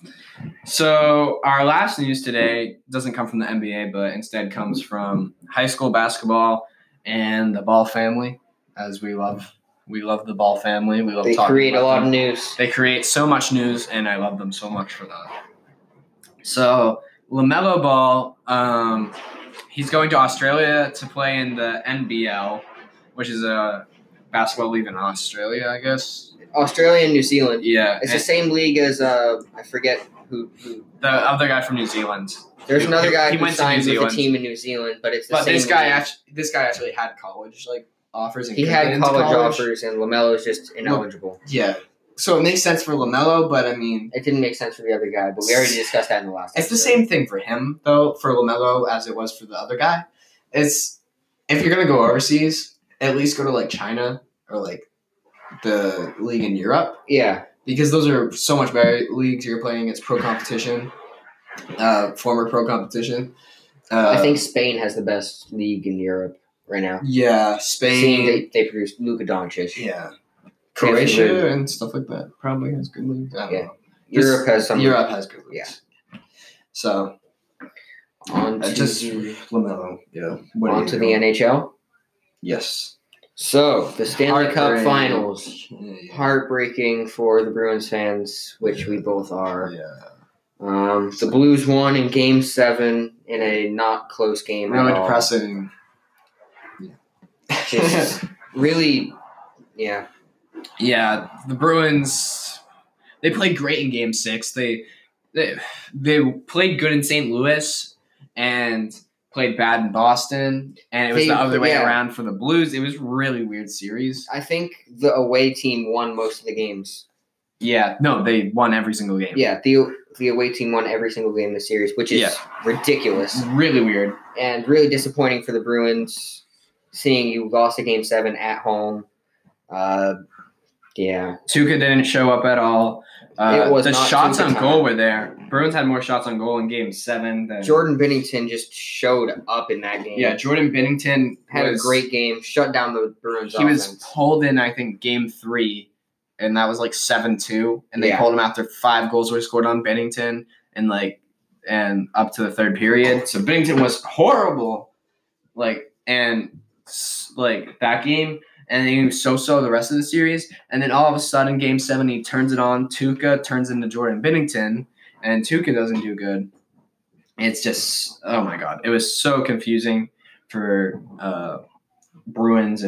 So our last news today doesn't come from the NBA, but instead comes from high school basketball and the Ball family, as we love. We love the Ball family. We love They talking create about a lot them. of news. They create so much news, and I love them so much for that. So LaMelo Ball, he's going to Australia to play in the NBL, which is a basketball league in Australia, I guess. Australia and New Zealand. Yeah. It's the same league as I forget who. The other guy from New Zealand. There's another guy he who went to signed New with a Zealand. team in New Zealand, but it's the But same. this guy actually had college offers. And He couldn't had get into college offers, and LaMelo's just ineligible. Yeah. So it makes sense for LaMelo, but It didn't make sense for the other guy, but we already discussed that in the last it's the episode. same thing for him, though, for LaMelo as it was for the other guy. It's if you're going to go overseas, at least go to China or the league in Europe. Yeah. Because those are so much better leagues you're playing. It's pro competition, former pro competition. I think Spain has the best league in Europe right now. Yeah, Spain. Seeing they produce Luka Doncic. Yeah. Croatia and stuff like that probably has good leagues. I don't know. Europe has some. Europe has good leagues. Yeah. So, On to just LaMelo. Yeah. On to the NHL. Yes. So, the Stanley Cup Heartbreak. Finals. Yeah. Heartbreaking for the Bruins fans, which we both are. Yeah. The Blues won in Game 7 in a not close game Really at all. depressing. Just really, yeah. Yeah, the Bruins, they played great in Game 6. They played good in St. Louis and played bad in Boston, and it was the other way around for the Blues. It was a really weird series. I think the away team won most of the games. Yeah, no, they won every single game. Yeah, the away team won every single game in the series, which is ridiculous. Really weird. And really disappointing for the Bruins, seeing you lost a Game 7 at home. Yeah. Tuukka didn't show up at all. It was the not shots Tuukka on time. goal were there. Bruins had more shots on goal in Game 7 than Jordan Binnington just showed up in that game. Yeah, Jordan Binnington had a great game, shut down the Bruins He offense. was pulled in, I think, Game 3, and that was 7-2, and they pulled him after 5 goals were scored on Binnington, and up to the third period. So Binnington was horrible, and like that game, and then he was so the rest of the series. And then all of a sudden, Game 7, he turns it on. Tuca turns into Jordan Binnington, and Tuca doesn't do good. It's just, oh my God, it was so confusing for Bruins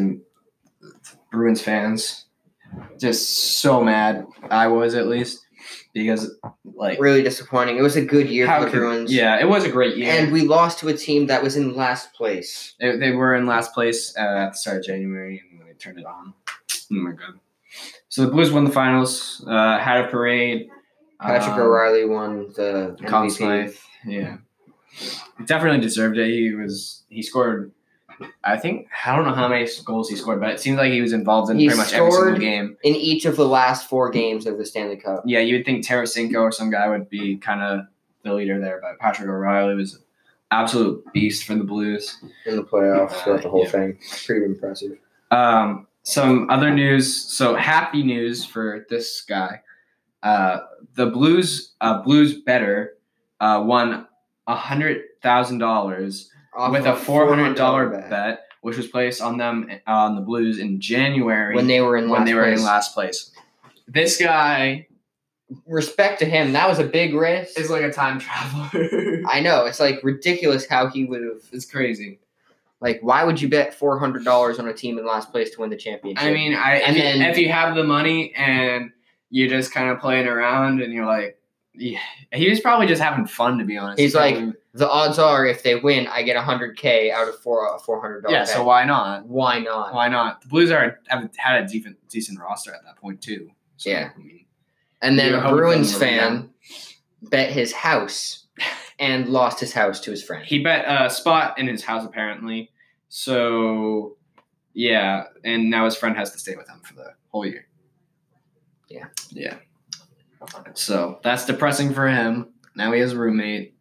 fans. Just so mad. I was, at least, because like Really disappointing. It was a good year for the Bruins. Yeah, it was a great year. And we lost to a team that was in last place. They were in last place at the start of January, and when they turned it on. Oh my God. So the Blues won the finals, had a parade. Patrick O'Reilly won the Conn MVP. Smythe, yeah. He definitely deserved it. He scored, I don't know how many goals he scored, but it seems like he was involved in pretty much every single game. In each of the last 4 games of the Stanley Cup. Yeah, you would think Tarasenko or some guy would be kind of the leader there, but Patrick O'Reilly was an absolute beast for the Blues. In the playoffs throughout the whole thing. Pretty impressive. Some other news. So happy news for this guy. The Blues better won $100,000 with a $400 bet, which was placed on them on the Blues in January when they were in last place. This guy, respect to him, that was a big risk. Is like a time traveler. I know, it's like ridiculous how he would have. It's crazy. Like, why would you bet $400 on a team in last place to win the championship? I mean, if you have the money and you're just kind of playing around and you're like, yeah, he was probably just having fun, to be honest. He's like, the odds are if they win, I get $100K out of $400. Yeah, so why not? Why not? Why not? The Blues have had a decent roster at that point too. So, yeah. And then a Bruins fan bet his house and lost his house to his friend. He bet a spot in his house, apparently. So, yeah. And now his friend has to stay with him for the whole year. Yeah. Yeah. So, that's depressing for him. Now he has a roommate.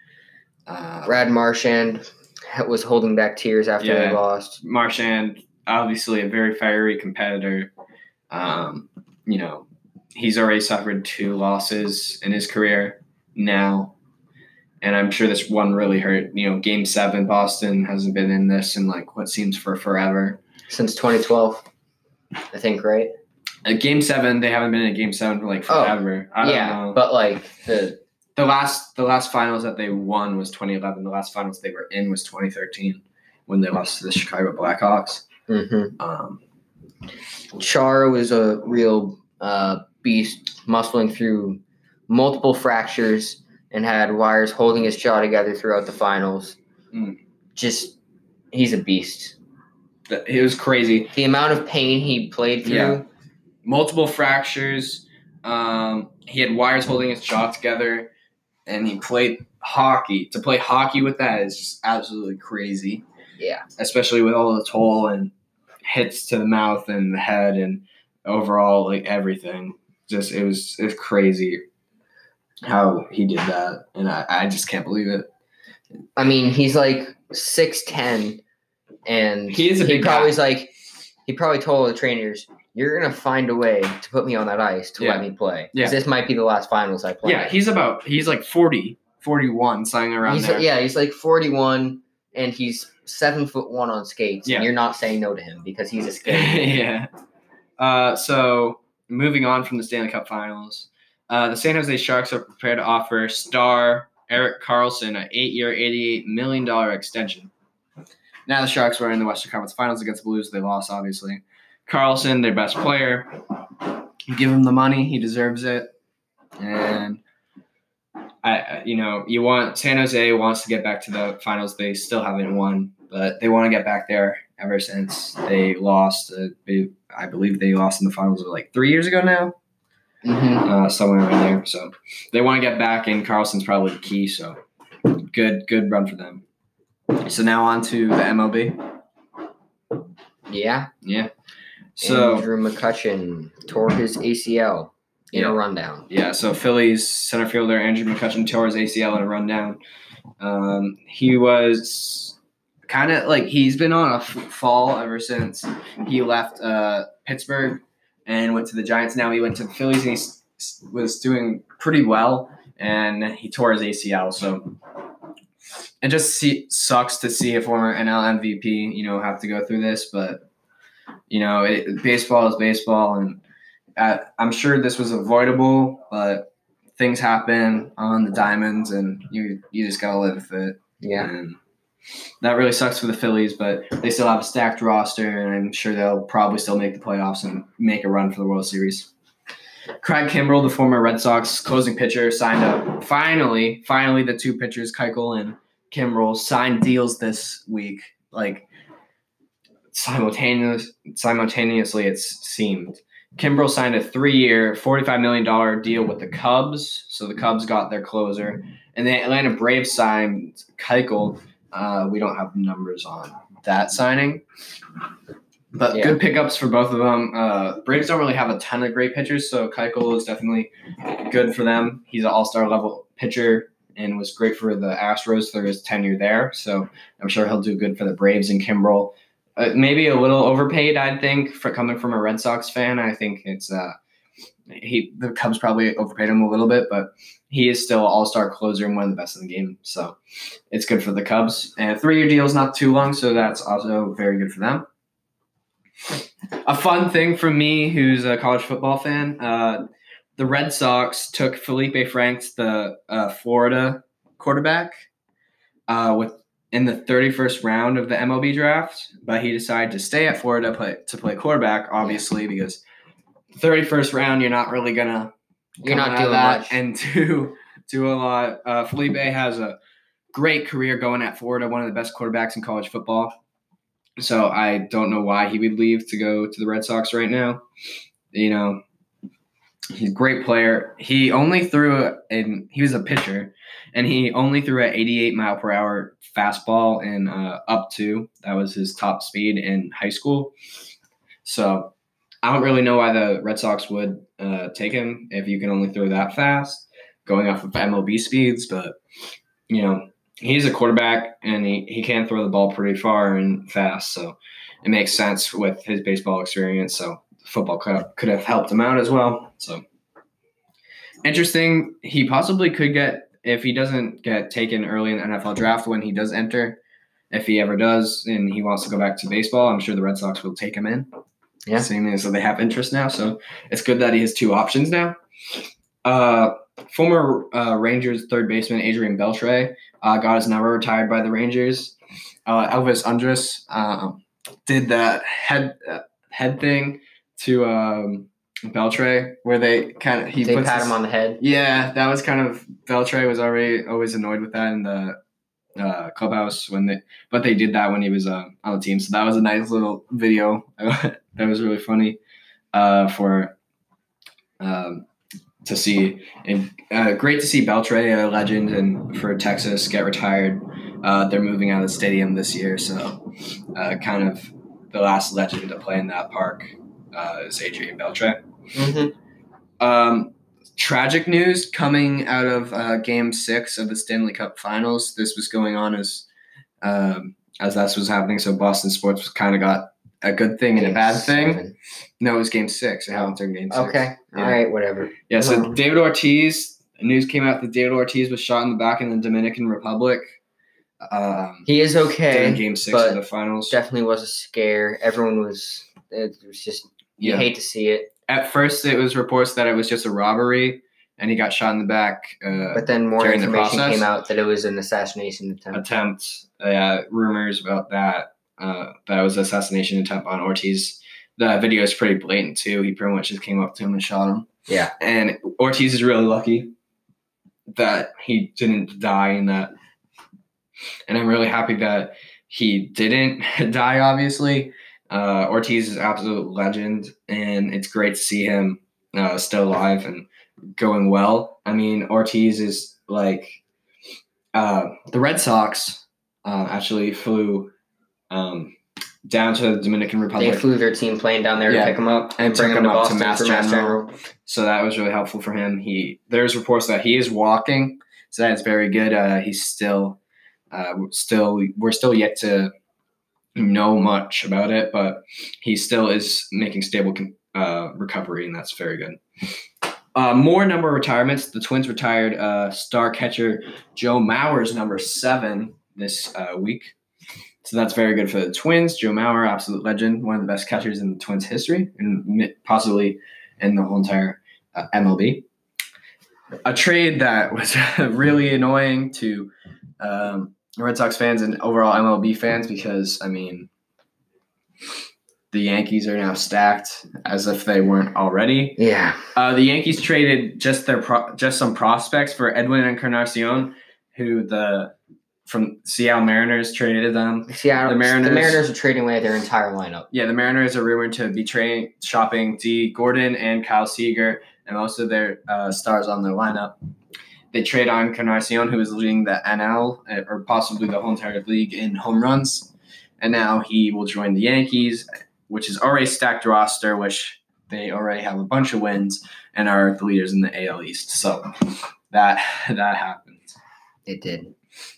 Brad Marchand was holding back tears after they lost. Marchand, obviously a very fiery competitor. He's already suffered 2 losses in his career now. And I'm sure this one really hurt. Game 7, Boston hasn't been in this in like what seems for forever. Since 2012, I think, right? Game 7, they haven't been in Game 7 for like forever. I don't know. But like the last finals that they won was 2011. The last finals they were in was 2013 when they lost to the Chicago Blackhawks. Mm-hmm. Chara was a real beast, muscling through multiple fractures and had wires holding his jaw together throughout the finals. He's a beast. It was crazy. The amount of pain he played through. Yeah. Multiple fractures. He had wires holding his jaw together, and he played hockey. To play hockey with that is just absolutely crazy. Yeah. Especially with all the toll and hits to the mouth and the head and overall, like, everything. Just it was crazy how he did that, and I just can't believe it. I mean, he's like 6'10", and he is a big guy. He probably told the trainers, "You're gonna find a way to put me on that ice to let me play. Because this might be the last finals I play." Yeah, he's like 40, 41, something around there. Yeah, he's like 41, and he's 7'1" on skates. Yeah. And you're not saying no to him because he's a skater. Yeah. So moving on from the Stanley Cup Finals, the San Jose Sharks are prepared to offer star Erik Karlsson an 8-year, $88 million extension. Now the Sharks were in the Western Conference Finals against the Blues. They lost, obviously. Karlsson, their best player. Give him the money. He deserves it. And, San Jose wants to get back to the finals. They still haven't won, but they want to get back there ever since they lost. I believe they lost in the finals like 3 years ago now. Mm-hmm. Somewhere around there. So they want to get back, and Karlsson's probably the key. So good run for them. So now on to the MLB. Yeah. So Andrew McCutchen tore his ACL in a rundown. Yeah, so Phillies center fielder Andrew McCutchen tore his ACL in a rundown. He was kind of like he's been on a fall ever since he left Pittsburgh and went to the Giants. Now he went to the Phillies and he was doing pretty well, and he tore his ACL. So it just sucks to see a former NL MVP, have to go through this, but baseball is baseball, and I'm sure this was avoidable, but things happen on the diamonds, and you just gotta live with it. Yeah. And that really sucks for the Phillies, but they still have a stacked roster, and I'm sure they'll probably still make the playoffs and make a run for the World Series. Craig Kimbrell, the former Red Sox closing pitcher, signed up. Finally, the two pitchers, Keuchel and Kimbrell, signed deals this week. Like simultaneously, it seemed. Kimbrell signed a 3-year, $45 million deal with the Cubs, so the Cubs got their closer, and the Atlanta Braves signed Keuchel. We don't have numbers on that signing. But good pickups for both of them. Braves don't really have a ton of great pitchers, so Keuchel is definitely good for them. He's an all-star level pitcher and was great for the Astros through his tenure there. So I'm sure he'll do good for the Braves. And Kimbrell, maybe a little overpaid, I think, for coming from a Red Sox fan. I think it's the Cubs probably overpaid him a little bit, but he is still an all-star closer and one of the best in the game. So it's good for the Cubs. And a 3-year deal is not too long, so that's also very good for them. A fun thing for me, who's a college football fan, the Red Sox took Felipe Franks, the Florida quarterback, in the 31st round of the MLB draft, but he decided to stay at Florida to play quarterback, obviously, because the 31st round, you're not really gonna doing much and do a lot. Felipe has a great career going at Florida, one of the best quarterbacks in college football. So I don't know why he would leave to go to the Red Sox right now. He's a great player. He only threw he was a pitcher, and he only threw at 88-mile-per-hour fastball and up to. That was his top speed in high school. So I don't really know why the Red Sox would take him if you can only throw that fast, going off of MLB speeds. But, he's a quarterback, and he can throw the ball pretty far and fast, so it makes sense with his baseball experience. So football could have helped him out as well. So interesting. He possibly could get, if he doesn't get taken early in the NFL draft when he does enter, if he ever does and he wants to go back to baseball, I'm sure the Red Sox will take him in. Yeah. Seeing as they have interest now, so it's good that he has two options now. Former Rangers third baseman Adrian Beltre got his number retired by the Rangers. Elvis Andrus did that head thing to Beltre, where they pat him on the head. Yeah, that was kind of, Beltre was always annoyed with that in the clubhouse but they did that when he was on the team. So that was a nice little video that was really funny to see, and great to see Beltre, a legend, and for Texas, get retired. They're moving out of the stadium this year, so kind of the last legend to play in that park is Adrian Beltre. Mm-hmm. Tragic news coming out of Game 6 of the Stanley Cup Finals. This was going on as that was happening, so Boston sports kind of got a good thing and a bad thing. No, it was Game 6. I haven't turned Game 6. Okay. Yeah. All right, whatever. Yeah, so David Ortiz, news came out that David Ortiz was shot in the back in the Dominican Republic. He is okay. During Game 6 of the finals. Definitely was a scare. Everyone was – it was just – you hate to see it. At first, it was reports that it was just a robbery, and he got shot in the back. But then more information came out that it was an assassination attempt. Rumors about that. That was an assassination attempt on Ortiz. The video is pretty blatant, too. He pretty much just came up to him and shot him. Yeah. And Ortiz is really lucky that he didn't die in that. And I'm really happy that he didn't die, obviously. Ortiz is an absolute legend, and it's great to see him still alive and going well. I mean, Ortiz is like the Red Sox actually flew down to the Dominican Republic. They flew their team plane down there to pick him up and bring him to Boston Mass General. So that was really helpful for him. There's reports that he is walking, so that's very good. He's still we're still yet to know much about it, but he still is making stable recovery, and that's very good. More number of retirements. The Twins retired star catcher Joe Mauer's number 7. this week. So that's very good for the Twins. Joe Mauer, absolute legend, one of the best catchers in the Twins' history, and possibly in the whole entire MLB. A trade that was really annoying to Red Sox fans and overall MLB fans because, I mean, the Yankees are now stacked as if they weren't already. Yeah. The Yankees traded just some prospects for Edwin Encarnacion, who from Seattle Mariners traded them. The Mariners are trading away their entire lineup. Yeah, the Mariners are rumored to be shopping Dee Gordon and Kyle Seager and most of their stars on their lineup. They trade on Encarnacion, who is leading the NL or possibly the whole entire league in home runs, and now he will join the Yankees, which is already a stacked roster, which they already have a bunch of wins and are the leaders in the AL East. So that happened. It did.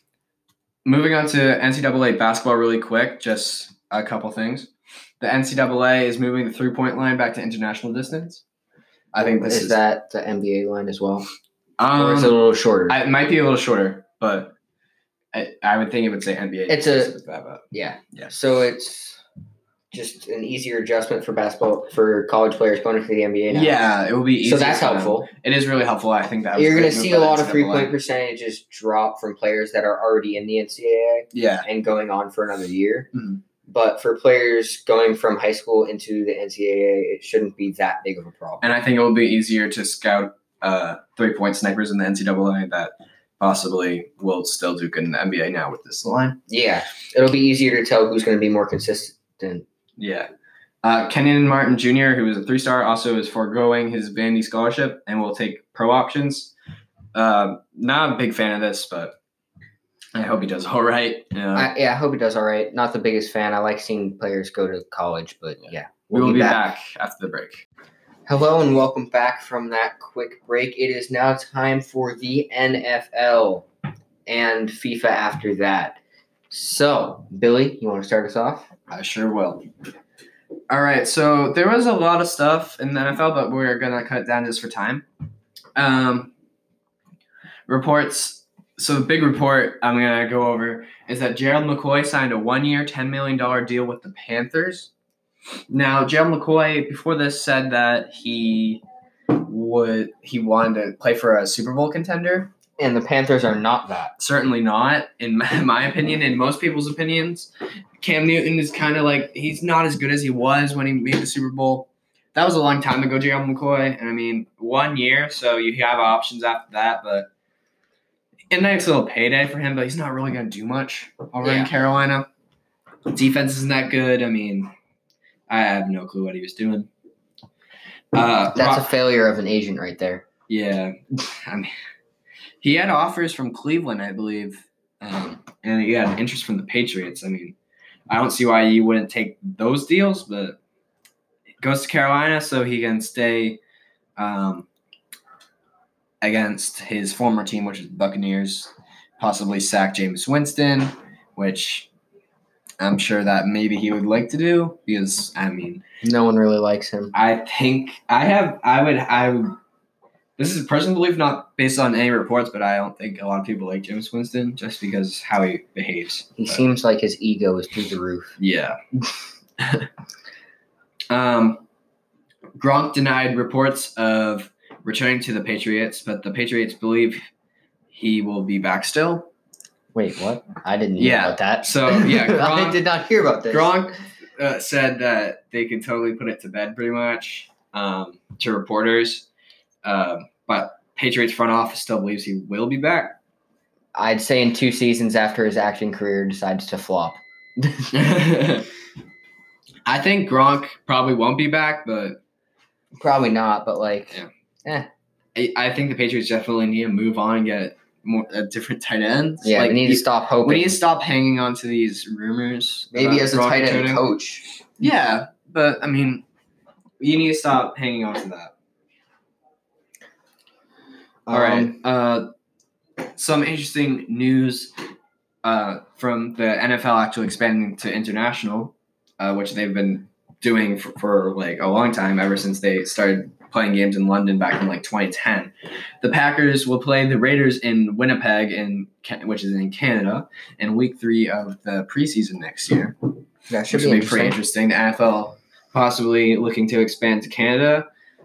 Moving on to NCAA basketball really quick, just a couple things. The NCAA is moving the three-point line back to international distance. I think this is that the NBA line as well? Or is it a little shorter? It might be a little shorter, but I would think it would say NBA. Yeah. So it's just an easier adjustment for basketball for college players going into the NBA now. Yeah, it will be easier. So that's helpful. It is really helpful. I think that you're going to see a lot of 3-point percentages drop from players that are already in the NCAA. Yeah, and going on for another year. Mm-hmm. But for players going from high school into the NCAA, it shouldn't be that big of a problem. And I think it will be easier to scout 3-point snipers in the NCAA that possibly will still do good in the NBA now with this line. Yeah, it'll be easier to tell who's going to be more consistent. Yeah. Kenyon Martin Jr., who is a 3-star, also is foregoing his Vandy scholarship and will take pro options. Not a big fan of this, but I hope he does all right. I hope he does all right. Not the biggest fan. I like seeing players go to college, but yeah. We will be back after the break. Hello and welcome back from that quick break. It is now time for the NFL and FIFA after that. So, Billy, you want to start us off? I sure will. All right, so there was a lot of stuff in the NFL, but we're going to cut it down just for time. Reports. So the big report I'm going to go over is that Gerald McCoy signed a 1-year, $10 million deal with the Panthers. Now, Gerald McCoy, before this, said that he wanted to play for a Super Bowl contender. And the Panthers are not that. Certainly not, in my opinion, in most people's opinions. Cam Newton is kind of like, he's not as good as he was when he made the Super Bowl. That was a long time ago, Gerald McCoy. And I mean, 1 year, so you have options after that. But a nice little payday for him, but he's not really going to do much over in Carolina. Defense isn't that good. I mean, I have no clue what he was doing. That's a failure of an agent right there. Yeah. I mean, he had offers from Cleveland, I believe, and he had interest from the Patriots. I mean, I don't see why you wouldn't take those deals, but he goes to Carolina so he can stay against his former team, which is the Buccaneers, possibly sack Jameis Winston, which I'm sure that maybe he would like to do because, I mean, no one really likes him. I think I would. This is a personal belief, not based on any reports, but I don't think a lot of people like Jameis Winston just because how he behaves. He seems like his ego is through the roof. Yeah. Gronk denied reports of returning to the Patriots, but the Patriots believe he will be back still. Wait, what? I didn't hear about that. So, yeah, Gronk, I did not hear about this. Gronk said that they could totally put it to bed pretty much to reporters. But Patriots front office still believes he will be back. I'd say in 2 seasons after his acting career decides to flop. I think Gronk probably won't be back, but probably not. But I think the Patriots definitely need to move on and get different tight ends. Yeah, we need to stop hoping. We need to stop hanging on to these rumors. Maybe as a tight end coach. Yeah, but I mean, you need to stop hanging on to that. All right. Some interesting news from the NFL actually expanding to international, which they've been doing for like a long time, ever since they started playing games in London back in like 2010. The Packers will play the Raiders in Winnipeg, which is in Canada, in week 3 of the preseason next year. That should be pretty interesting. The NFL possibly looking to expand to Canada.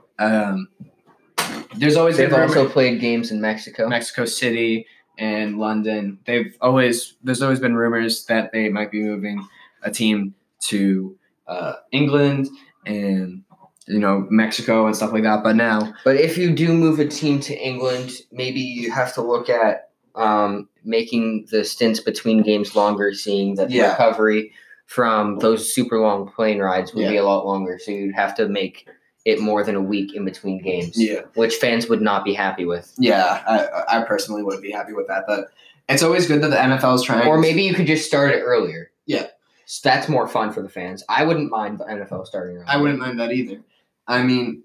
They've also played games in Mexico City and London. There's always been rumors that they might be moving a team to England and Mexico and stuff like that. But if you do move a team to England, maybe you have to look at making the stints between games longer, seeing that the recovery from those super long plane rides would be a lot longer. So you'd have to make it more than a week in between games, which fans would not be happy with. Yeah, I personally wouldn't be happy with that, but it's always good that the NFL is trying. Or maybe you could just start it earlier. Yeah. So that's more fun for the fans. I wouldn't mind the NFL starting earlier. I wouldn't mind that either. I mean,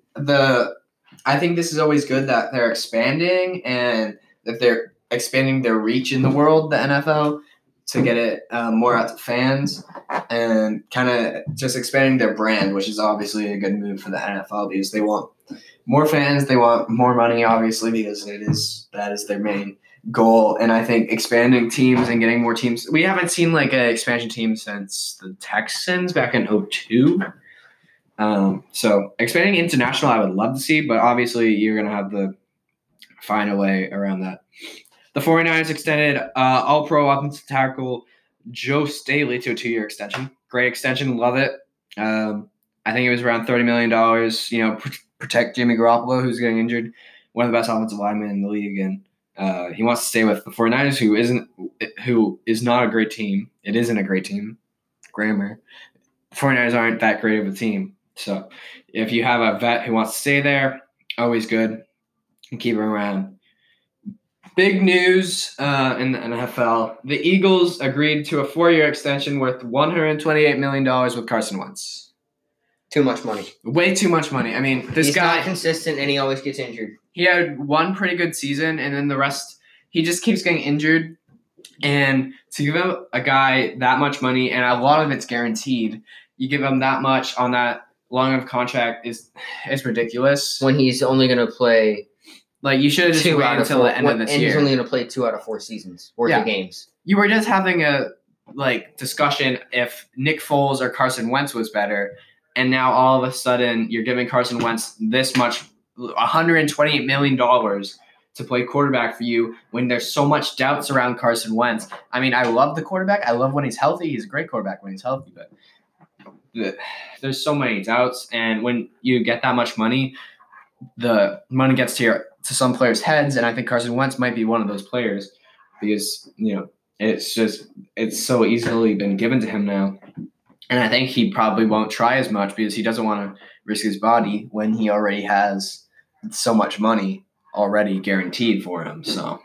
I think this is always good that they're expanding and that they're expanding their reach in the world, the NFL, to get it more out to fans and kind of just expanding their brand, which is obviously a good move for the NFL because they want more fans, they want more money, obviously, because that is their main goal. And I think expanding teams and getting more teams, we haven't seen like an expansion team since the Texans back in 2002. So expanding international, I would love to see, but obviously you're going to have to find a way around that. The 49ers extended All-Pro offensive tackle Joe Staley to a 2-year extension. Great extension, love it. I think it was around $30 million. Protect Jimmy Garoppolo, who's getting injured. One of the best offensive linemen in the league, and he wants to stay with the 49ers, who is not a great team. It isn't a great team. Grammar. The 49ers aren't that great of a team. So if you have a vet who wants to stay there, always good. And keep him around. Big news in the NFL. The Eagles agreed to a 4-year extension worth $128 million with Carson Wentz. Too much money. Way too much money. I mean, He's not consistent, and he always gets injured. He had one pretty good season, and then the rest, he just keeps getting injured. And to give him a guy that much money, and a lot of it's guaranteed, you give him that much on that long of a contract is ridiculous. When he's only going to play... Like, you should have just waited until the end of this year. And he's only going to play 2 out of 4 seasons worth of games. You were just having a discussion if Nick Foles or Carson Wentz was better, and now all of a sudden you're giving Carson Wentz this much, $128 million to play quarterback for you when there's so much doubts around Carson Wentz. I mean, I love the quarterback. I love when he's healthy. He's a great quarterback when he's healthy, but there's so many doubts, and when you get that much money, the money gets to some players' heads, and I think Carson Wentz might be one of those players because, it's so easily been given to him now. And I think he probably won't try as much because he doesn't want to risk his body when he already has so much money already guaranteed for him. So,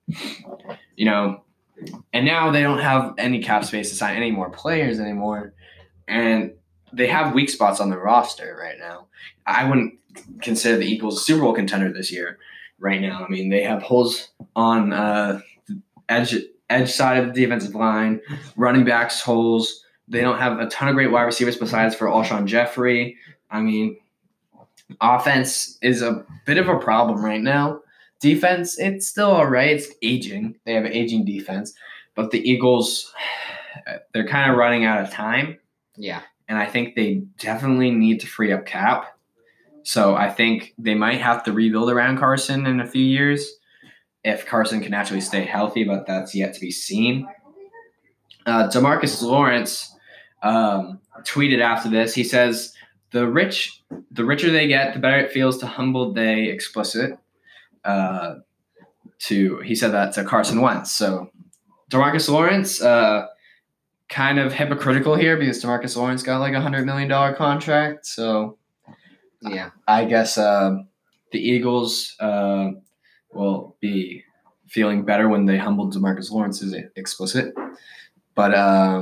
and now they don't have any cap space to sign any more players anymore. And they have weak spots on the roster right now. I wouldn't consider the Eagles a Super Bowl contender this year right now. I mean, they have holes on the edge side of the defensive line, running backs holes. They don't have a ton of great wide receivers besides for Alshon Jeffrey. I mean, offense is a bit of a problem right now. Defense, it's still all right. It's aging. They have an aging defense. But the Eagles, they're kind of running out of time. Yeah. And I think they definitely need to free up cap. So I think they might have to rebuild around Carson in a few years if Carson can actually stay healthy, but that's yet to be seen. DeMarcus Lawrence tweeted after this. He says, the richer they get, the better it feels to humble they explicit. He said that to Carson Wentz. So DeMarcus Lawrence, kind of hypocritical here because DeMarcus Lawrence got like $100 million contract. So yeah, I guess the Eagles will be feeling better when they humbled DeMarcus Lawrence is explicit. But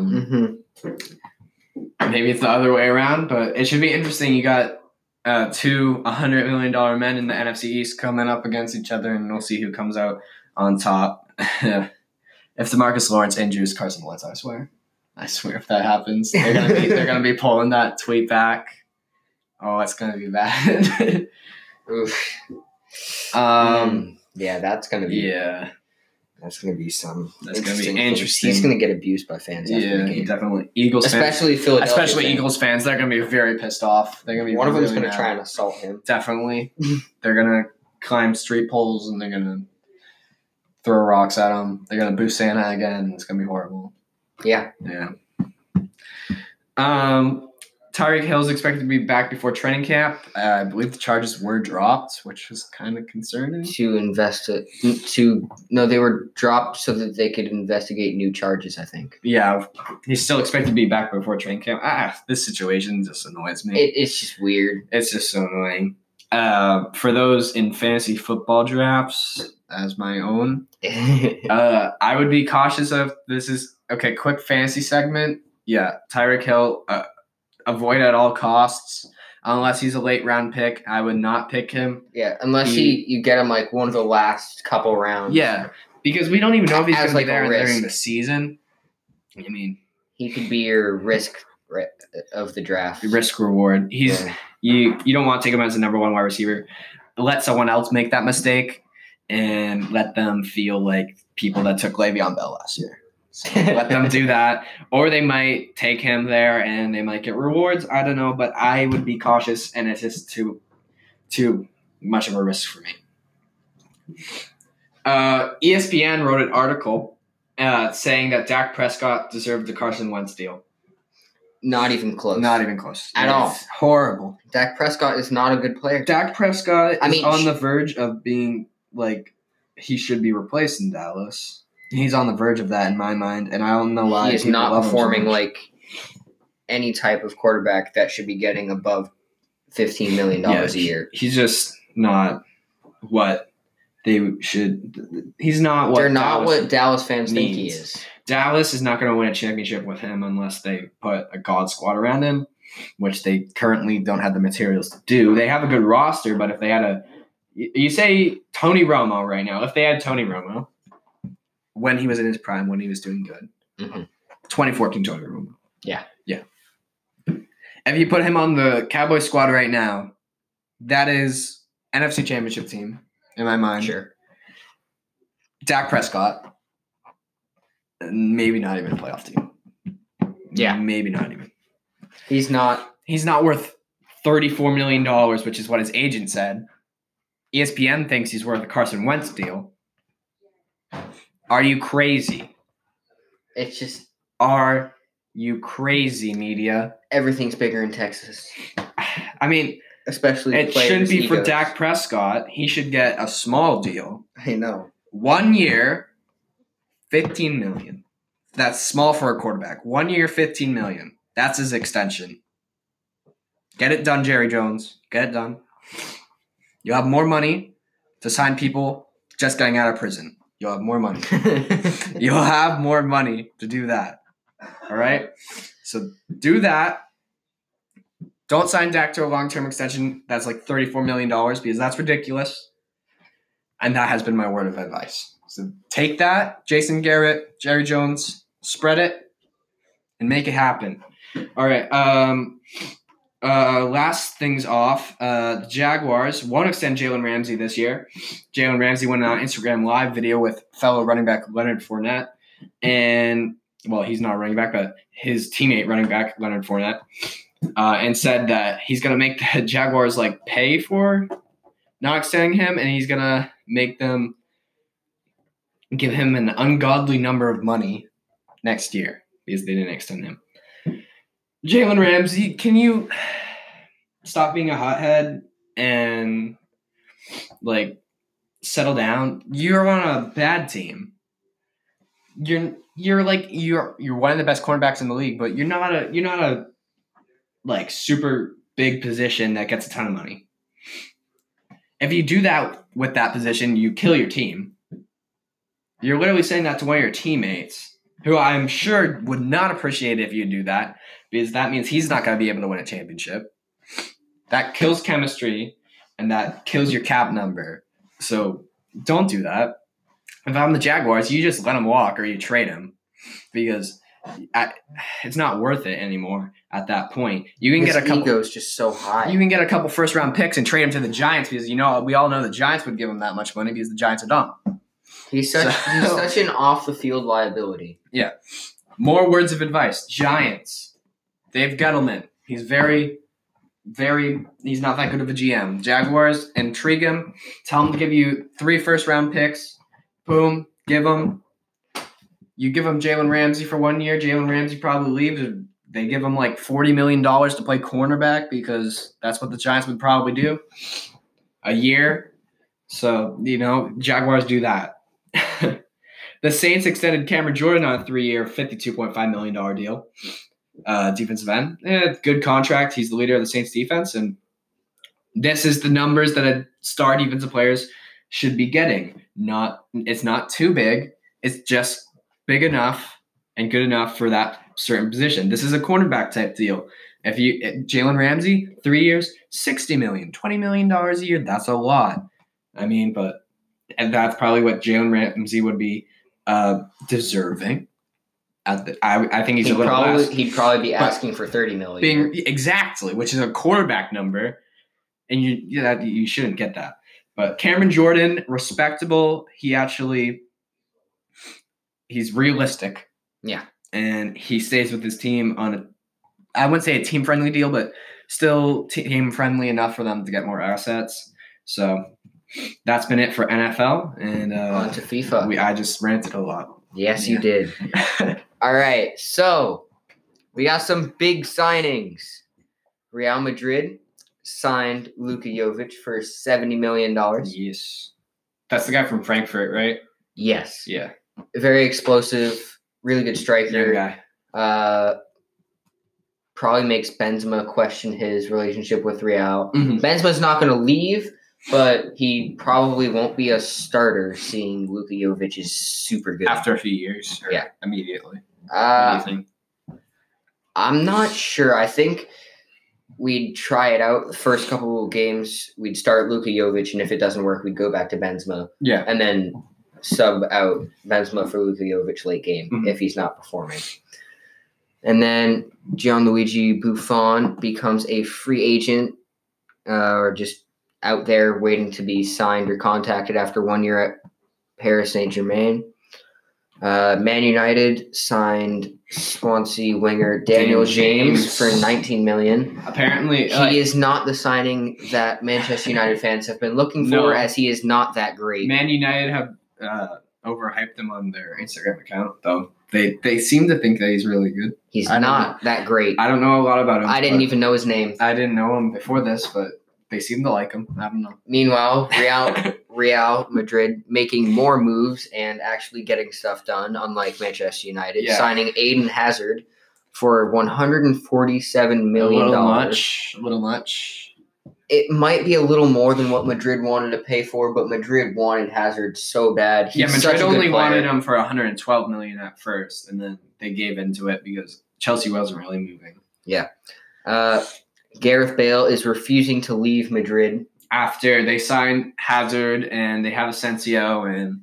maybe it's the other way around. But it should be interesting. You got two $100 million men in the NFC East coming up against each other, and we'll see who comes out on top. If DeMarcus Lawrence injures Carson Wentz, I swear. I swear if that happens, they're gonna be pulling that tweet back. Oh, it's gonna be bad. Oof. Yeah, that's gonna be some. That's gonna be things. interesting. He's gonna get abused by fans. After the game. Definitely. Eagles especially fans, Philadelphia, especially fans. Eagles fans. They're gonna be very pissed off. They're gonna be One of them's really gonna mad. try and assault him. Definitely, they're gonna climb street poles and they're gonna throw rocks at him. They're gonna boo Santa again. It's gonna be horrible. Yeah. Tyreek Hill is expected to be back before training camp. I believe the charges were dropped, which was kind of concerning. They were dropped so that they could investigate new charges, I think. Yeah, he's still expected to be back before training camp. This situation just annoys me. It's just weird. It's just so annoying. For those in fantasy football drafts, as my own, I would be cautious of this. Is okay. Quick fantasy segment. Yeah, Tyreek Hill. Avoid at all costs. Unless he's a late round pick, I would not pick him. Yeah, unless you get him like one of the last couple rounds. Yeah, because we don't even know if he's going to be like there a risk. during the season. I mean, he could be your risk of the draft. Risk reward. You don't want to take him as a number one wide receiver. Let someone else make that mistake and let them feel like people that took Le'Veon Bell last year. So let them do that, or they might take him there and they might get rewards. I don't know, but I would be cautious, and it's just too much of a risk for me. ESPN wrote an article saying that Dak Prescott deserved the Carson Wentz deal. Not even close. Not even close. At all. Horrible. Dak Prescott is not a good player. Dak Prescott is on the verge of being like he should be replaced in Dallas. He's on the verge of that in my mind, and I don't know why. He is not performing like any type of quarterback that should be getting above $15 million a year. He's just not what they should. He's not what they're not Dallas what Dallas fans needs. think he is. Dallas is not going to win a championship with him unless they put a god squad around him, which they currently don't have the materials to do. They have a good roster, but if they had you say Tony Romo right now, if they had Tony Romo. When he was in his prime, when he was doing good. 2014 Tony Romo. Yeah. If you put him on the Cowboys squad right now, that is NFC Championship team, in my mind. Sure. Dak Prescott, maybe not even a playoff team. Yeah. Maybe not even. He's not worth $34 million, which is what his agent said. ESPN thinks he's worth a Carson Wentz deal. Are you crazy? It's just... Are you crazy, media? Everything's bigger in Texas. I mean, especially it shouldn't be for Dak Prescott. He should get a small deal. I know. 1 year, $15 million. That's small for a quarterback. 1 year, $15 million. That's his extension. Get it done, Jerry Jones. Get it done. You'll have more money to sign people just getting out of prison. You'll have more money. You'll have more money to do that. All right? So do that. Don't sign Dak to a long-term extension that's like $34 million because that's ridiculous. And that has been my word of advice. So take that, Jason Garrett, Jerry Jones, spread it, and make it happen. All right. Last things off, the Jaguars won't extend Jalen Ramsey this year. Jalen Ramsey went on an Instagram live video with fellow running back Leonard Fournette. And, well, he's not a running back, but his teammate running back Leonard Fournette. And said that he's going to make the Jaguars, pay for not extending him. And he's going to make them give him an ungodly number of money next year because they didn't extend him. Jalen Ramsey, can you stop being a hothead and settle down? You're on a bad team. You're one of the best cornerbacks in the league, but you're not a super big position that gets a ton of money. If you do that with that position, you kill your team. You're literally saying that to one of your teammates, who I'm sure would not appreciate it if you do that, because that means he's not going to be able to win a championship. That kills chemistry, and that kills your cap number. So don't do that. If I'm the Jaguars, you just let him walk or you trade him, because it's not worth it anymore at that point. You can His get a couple. ego is just so high. You can get a couple first round picks and trade him to the Giants because we all know the Giants would give him that much money because the Giants are dumb. He's such an off the field liability. Yeah. More words of advice. Giants. Dave Gettleman. He's very, very. He's not that good of a GM. Jaguars, intrigue him. Tell him to give you 3 first round picks. Boom. Give him. You give him Jalen Ramsey for 1 year. Jalen Ramsey probably leaves. They give him like $40 million to play cornerback because that's what the Giants would probably do. A year. So, Jaguars do that. The Saints extended Cameron Jordan on a 3-year, $52.5 million deal. Defensive end. Good contract. He's the leader of the Saints defense. And this is the numbers that a star defensive players should be getting. It's not too big. It's just big enough and good enough for that certain position. This is a cornerback type deal. Jalen Ramsey, 3 years, $60 million, $20 million a year. That's a lot. And that's probably what Jalen Ramsey would be deserving. I think he's a little less. He'd probably be asking for $30 million. Exactly, which is a quarterback number, and you shouldn't get that. But Cameron Jordan, respectable. He's realistic. Yeah, and he stays with his team on I wouldn't say a team friendly deal, but still team friendly enough for them to get more assets. So that's been it for NFL, and on to FIFA. I just ranted a lot. Yes, you did. All right, so we got some big signings. Real Madrid signed Luka Jovic for $70 million. Yes. That's the guy from Frankfurt, right? Yes. Yeah. Very explosive, really good striker. Young guy. Probably makes Benzema question his relationship with Real. Mm-hmm. Benzema's not going to leave, but he probably won't be a starter, seeing Luka Jovic is super good. After a few years. Or immediately. What do you think? I'm not sure. I think we'd try it out. The first couple of games, we'd start Luka Jovic, and if it doesn't work, we'd go back to Benzema. Yeah. And then sub out Benzema for Luka Jovic late game if he's not performing. And then Gianluigi Buffon becomes a free agent or just out there waiting to be signed or contacted after 1 year at Paris Saint-Germain. Man United signed Swansea winger Daniel James for $19 million. Apparently, he is not the signing that Manchester United fans have been looking for, as he is not that great. Man United have overhyped him on their Instagram account, though. They seem to think that he's really good. He's not that great. I don't know a lot about him. I didn't even know his name. I didn't know him before this, but they seem to like him. I don't know. Meanwhile, Real Madrid making more moves and actually getting stuff done, unlike Manchester United, signing Eden Hazard for $147 million. A little much. It might be a little more than what Madrid wanted to pay for, but Madrid wanted Hazard so bad. Madrid only wanted him for $112 million at first, and then they gave into it because Chelsea wasn't really moving. Yeah. Gareth Bale is refusing to leave Madrid. After they signed Hazard and they have Asensio and,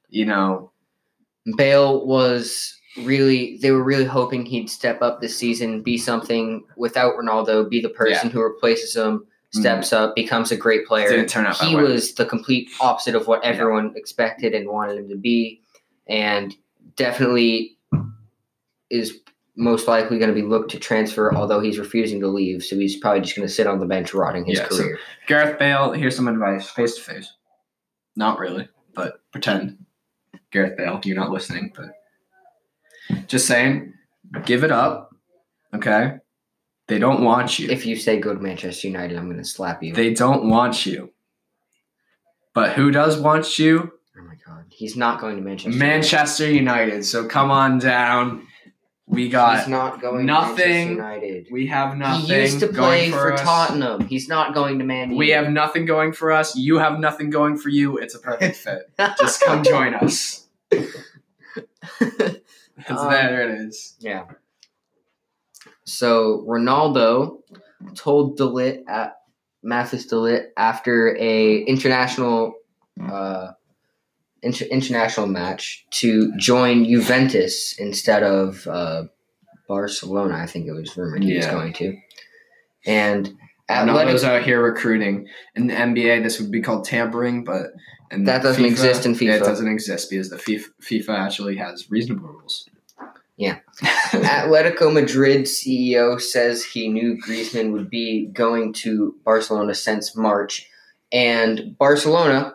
Bale was they were really hoping he'd step up this season, be something without Ronaldo, be the person who replaces him, steps up, becomes a great player. Didn't turn out He was the complete opposite of what everyone expected and wanted him to be, and definitely is most likely going to be looked to transfer, although he's refusing to leave, so he's probably just going to sit on the bench rotting his career. So Gareth Bale, here's some advice, face-to-face. Not really, but pretend. Gareth Bale, you're not listening, but just saying, give it up, okay? They don't want you. If you say go to Manchester United, I'm going to slap you. They don't want you. But who does want you? Oh, my God. He's not going to Manchester United. So come on down. We got He's not going nothing. To Manchester United. We have nothing. He used to play for us. Tottenham. He's not going to Man U. We have nothing going for us. You have nothing going for you. It's a perfect fit. Just come join us. There it is. Yeah. So Ronaldo told Mathis de Ligt after a international international match to join Juventus instead of Barcelona. I think it was rumored he was going to. And Ronaldo's out here recruiting. In the NBA, this would be called tampering, but that doesn't exist in FIFA. Yeah, it doesn't exist because the FIFA actually has reasonable rules. Yeah. Atletico Madrid CEO says he knew Griezmann would be going to Barcelona since March, and Barcelona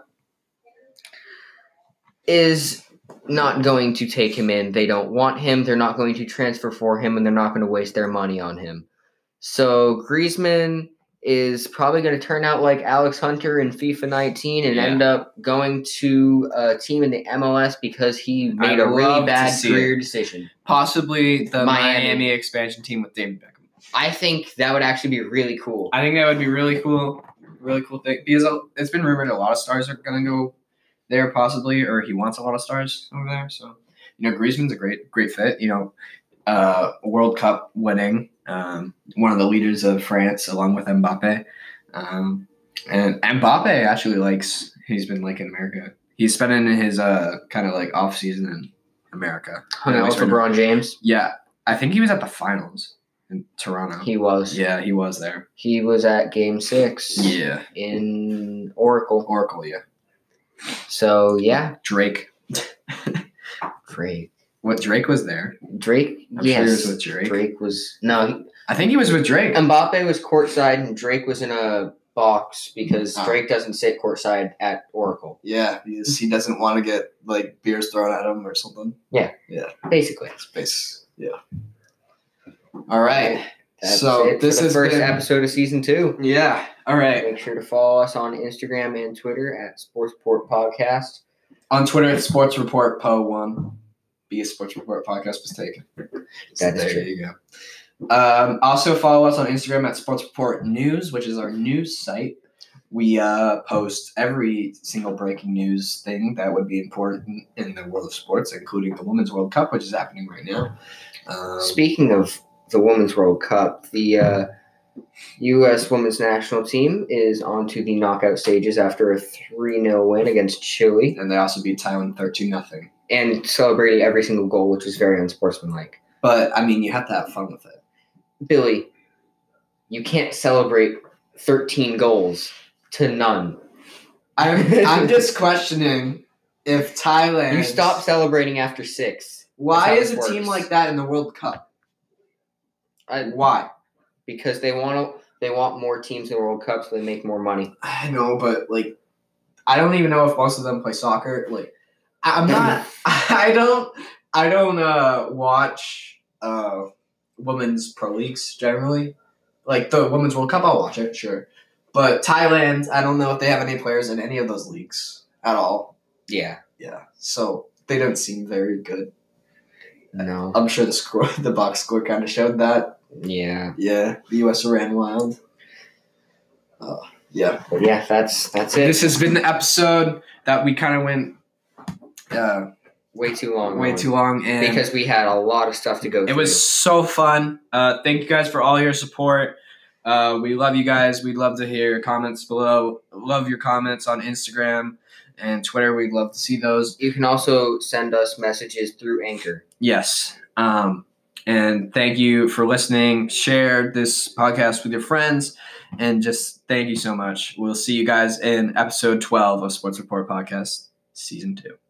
is not going to take him in. They don't want him. They're not going to transfer for him, and they're not going to waste their money on him. So Griezmann is probably going to turn out like Alex Hunter in FIFA 19 and end up going to a team in the MLS because he made a really bad career decision. Possibly the Miami expansion team with David Beckham. I think that would actually be really cool. I think that would be really cool thing because it's been rumored a lot of stars are going to go there possibly, or he wants a lot of stars over there. So, Griezmann's a great fit. World Cup winning, one of the leaders of France along with Mbappe. And Mbappe actually he's been liking America. He's spending his kind of like off season in America. Hung out with LeBron James? Yeah. I think he was at the finals in Toronto. He was. Yeah, he was there. He was at Game 6. Yeah. In Oracle. Yeah. So, yeah. Drake. What, Drake was there? Drake? I'm sure he was with Drake. Drake was... No. I think he was with Drake. Mbappe was courtside and Drake was in a box because Drake doesn't sit courtside at Oracle. Yeah, he doesn't want to get, beers thrown at him or something. Yeah. Yeah. Basically. Yeah. All right. That's so it this for the is first episode of season 2. Yeah. All right. Make sure to follow us on Instagram and Twitter at Sports Report Podcast. On Twitter at Sports Report Po1. Be a Sports Report Podcast was taken. That is true. There you go. Also follow us on Instagram at Sports Report News, which is our news site. We post every single breaking news thing that would be important in the world of sports, including the Women's World Cup, which is happening right now. Speaking of the Women's World Cup, the U.S. Women's National Team is on to the knockout stages after a 3-0 win against Chile. And they also beat Thailand 13-0. And celebrated every single goal, which was very unsportsmanlike. But, you have to have fun with it. Billy, you can't celebrate 13 goals to none. I'm just questioning if Thailand... You stop celebrating after 6. Why is a team like that in the World Cup? Why? Because they want more teams in the World Cup, so they make more money. I know, but I don't even know if most of them play soccer. I'm not. I don't watch women's pro leagues generally. The Women's World Cup, I'll watch it, sure. But Thailand, I don't know if they have any players in any of those leagues at all. Yeah. Yeah. So they don't seem very good. No. I'm sure the box score kind of showed that. Yeah. Yeah. The U.S. ran wild. Yeah. But yeah, that's it. This has been the episode that we kind of went way too long. And because we had a lot of stuff to go through. It was so fun. Thank you guys for all your support. We love you guys. We'd love to hear your comments below. Love your comments on Instagram and Twitter. We'd love to see those. You can also send us messages through Anchor. Yes. And thank you for listening. Share this podcast with your friends. And just thank you so much. We'll see you guys in episode 12 of Sports Report Podcast, Season 2.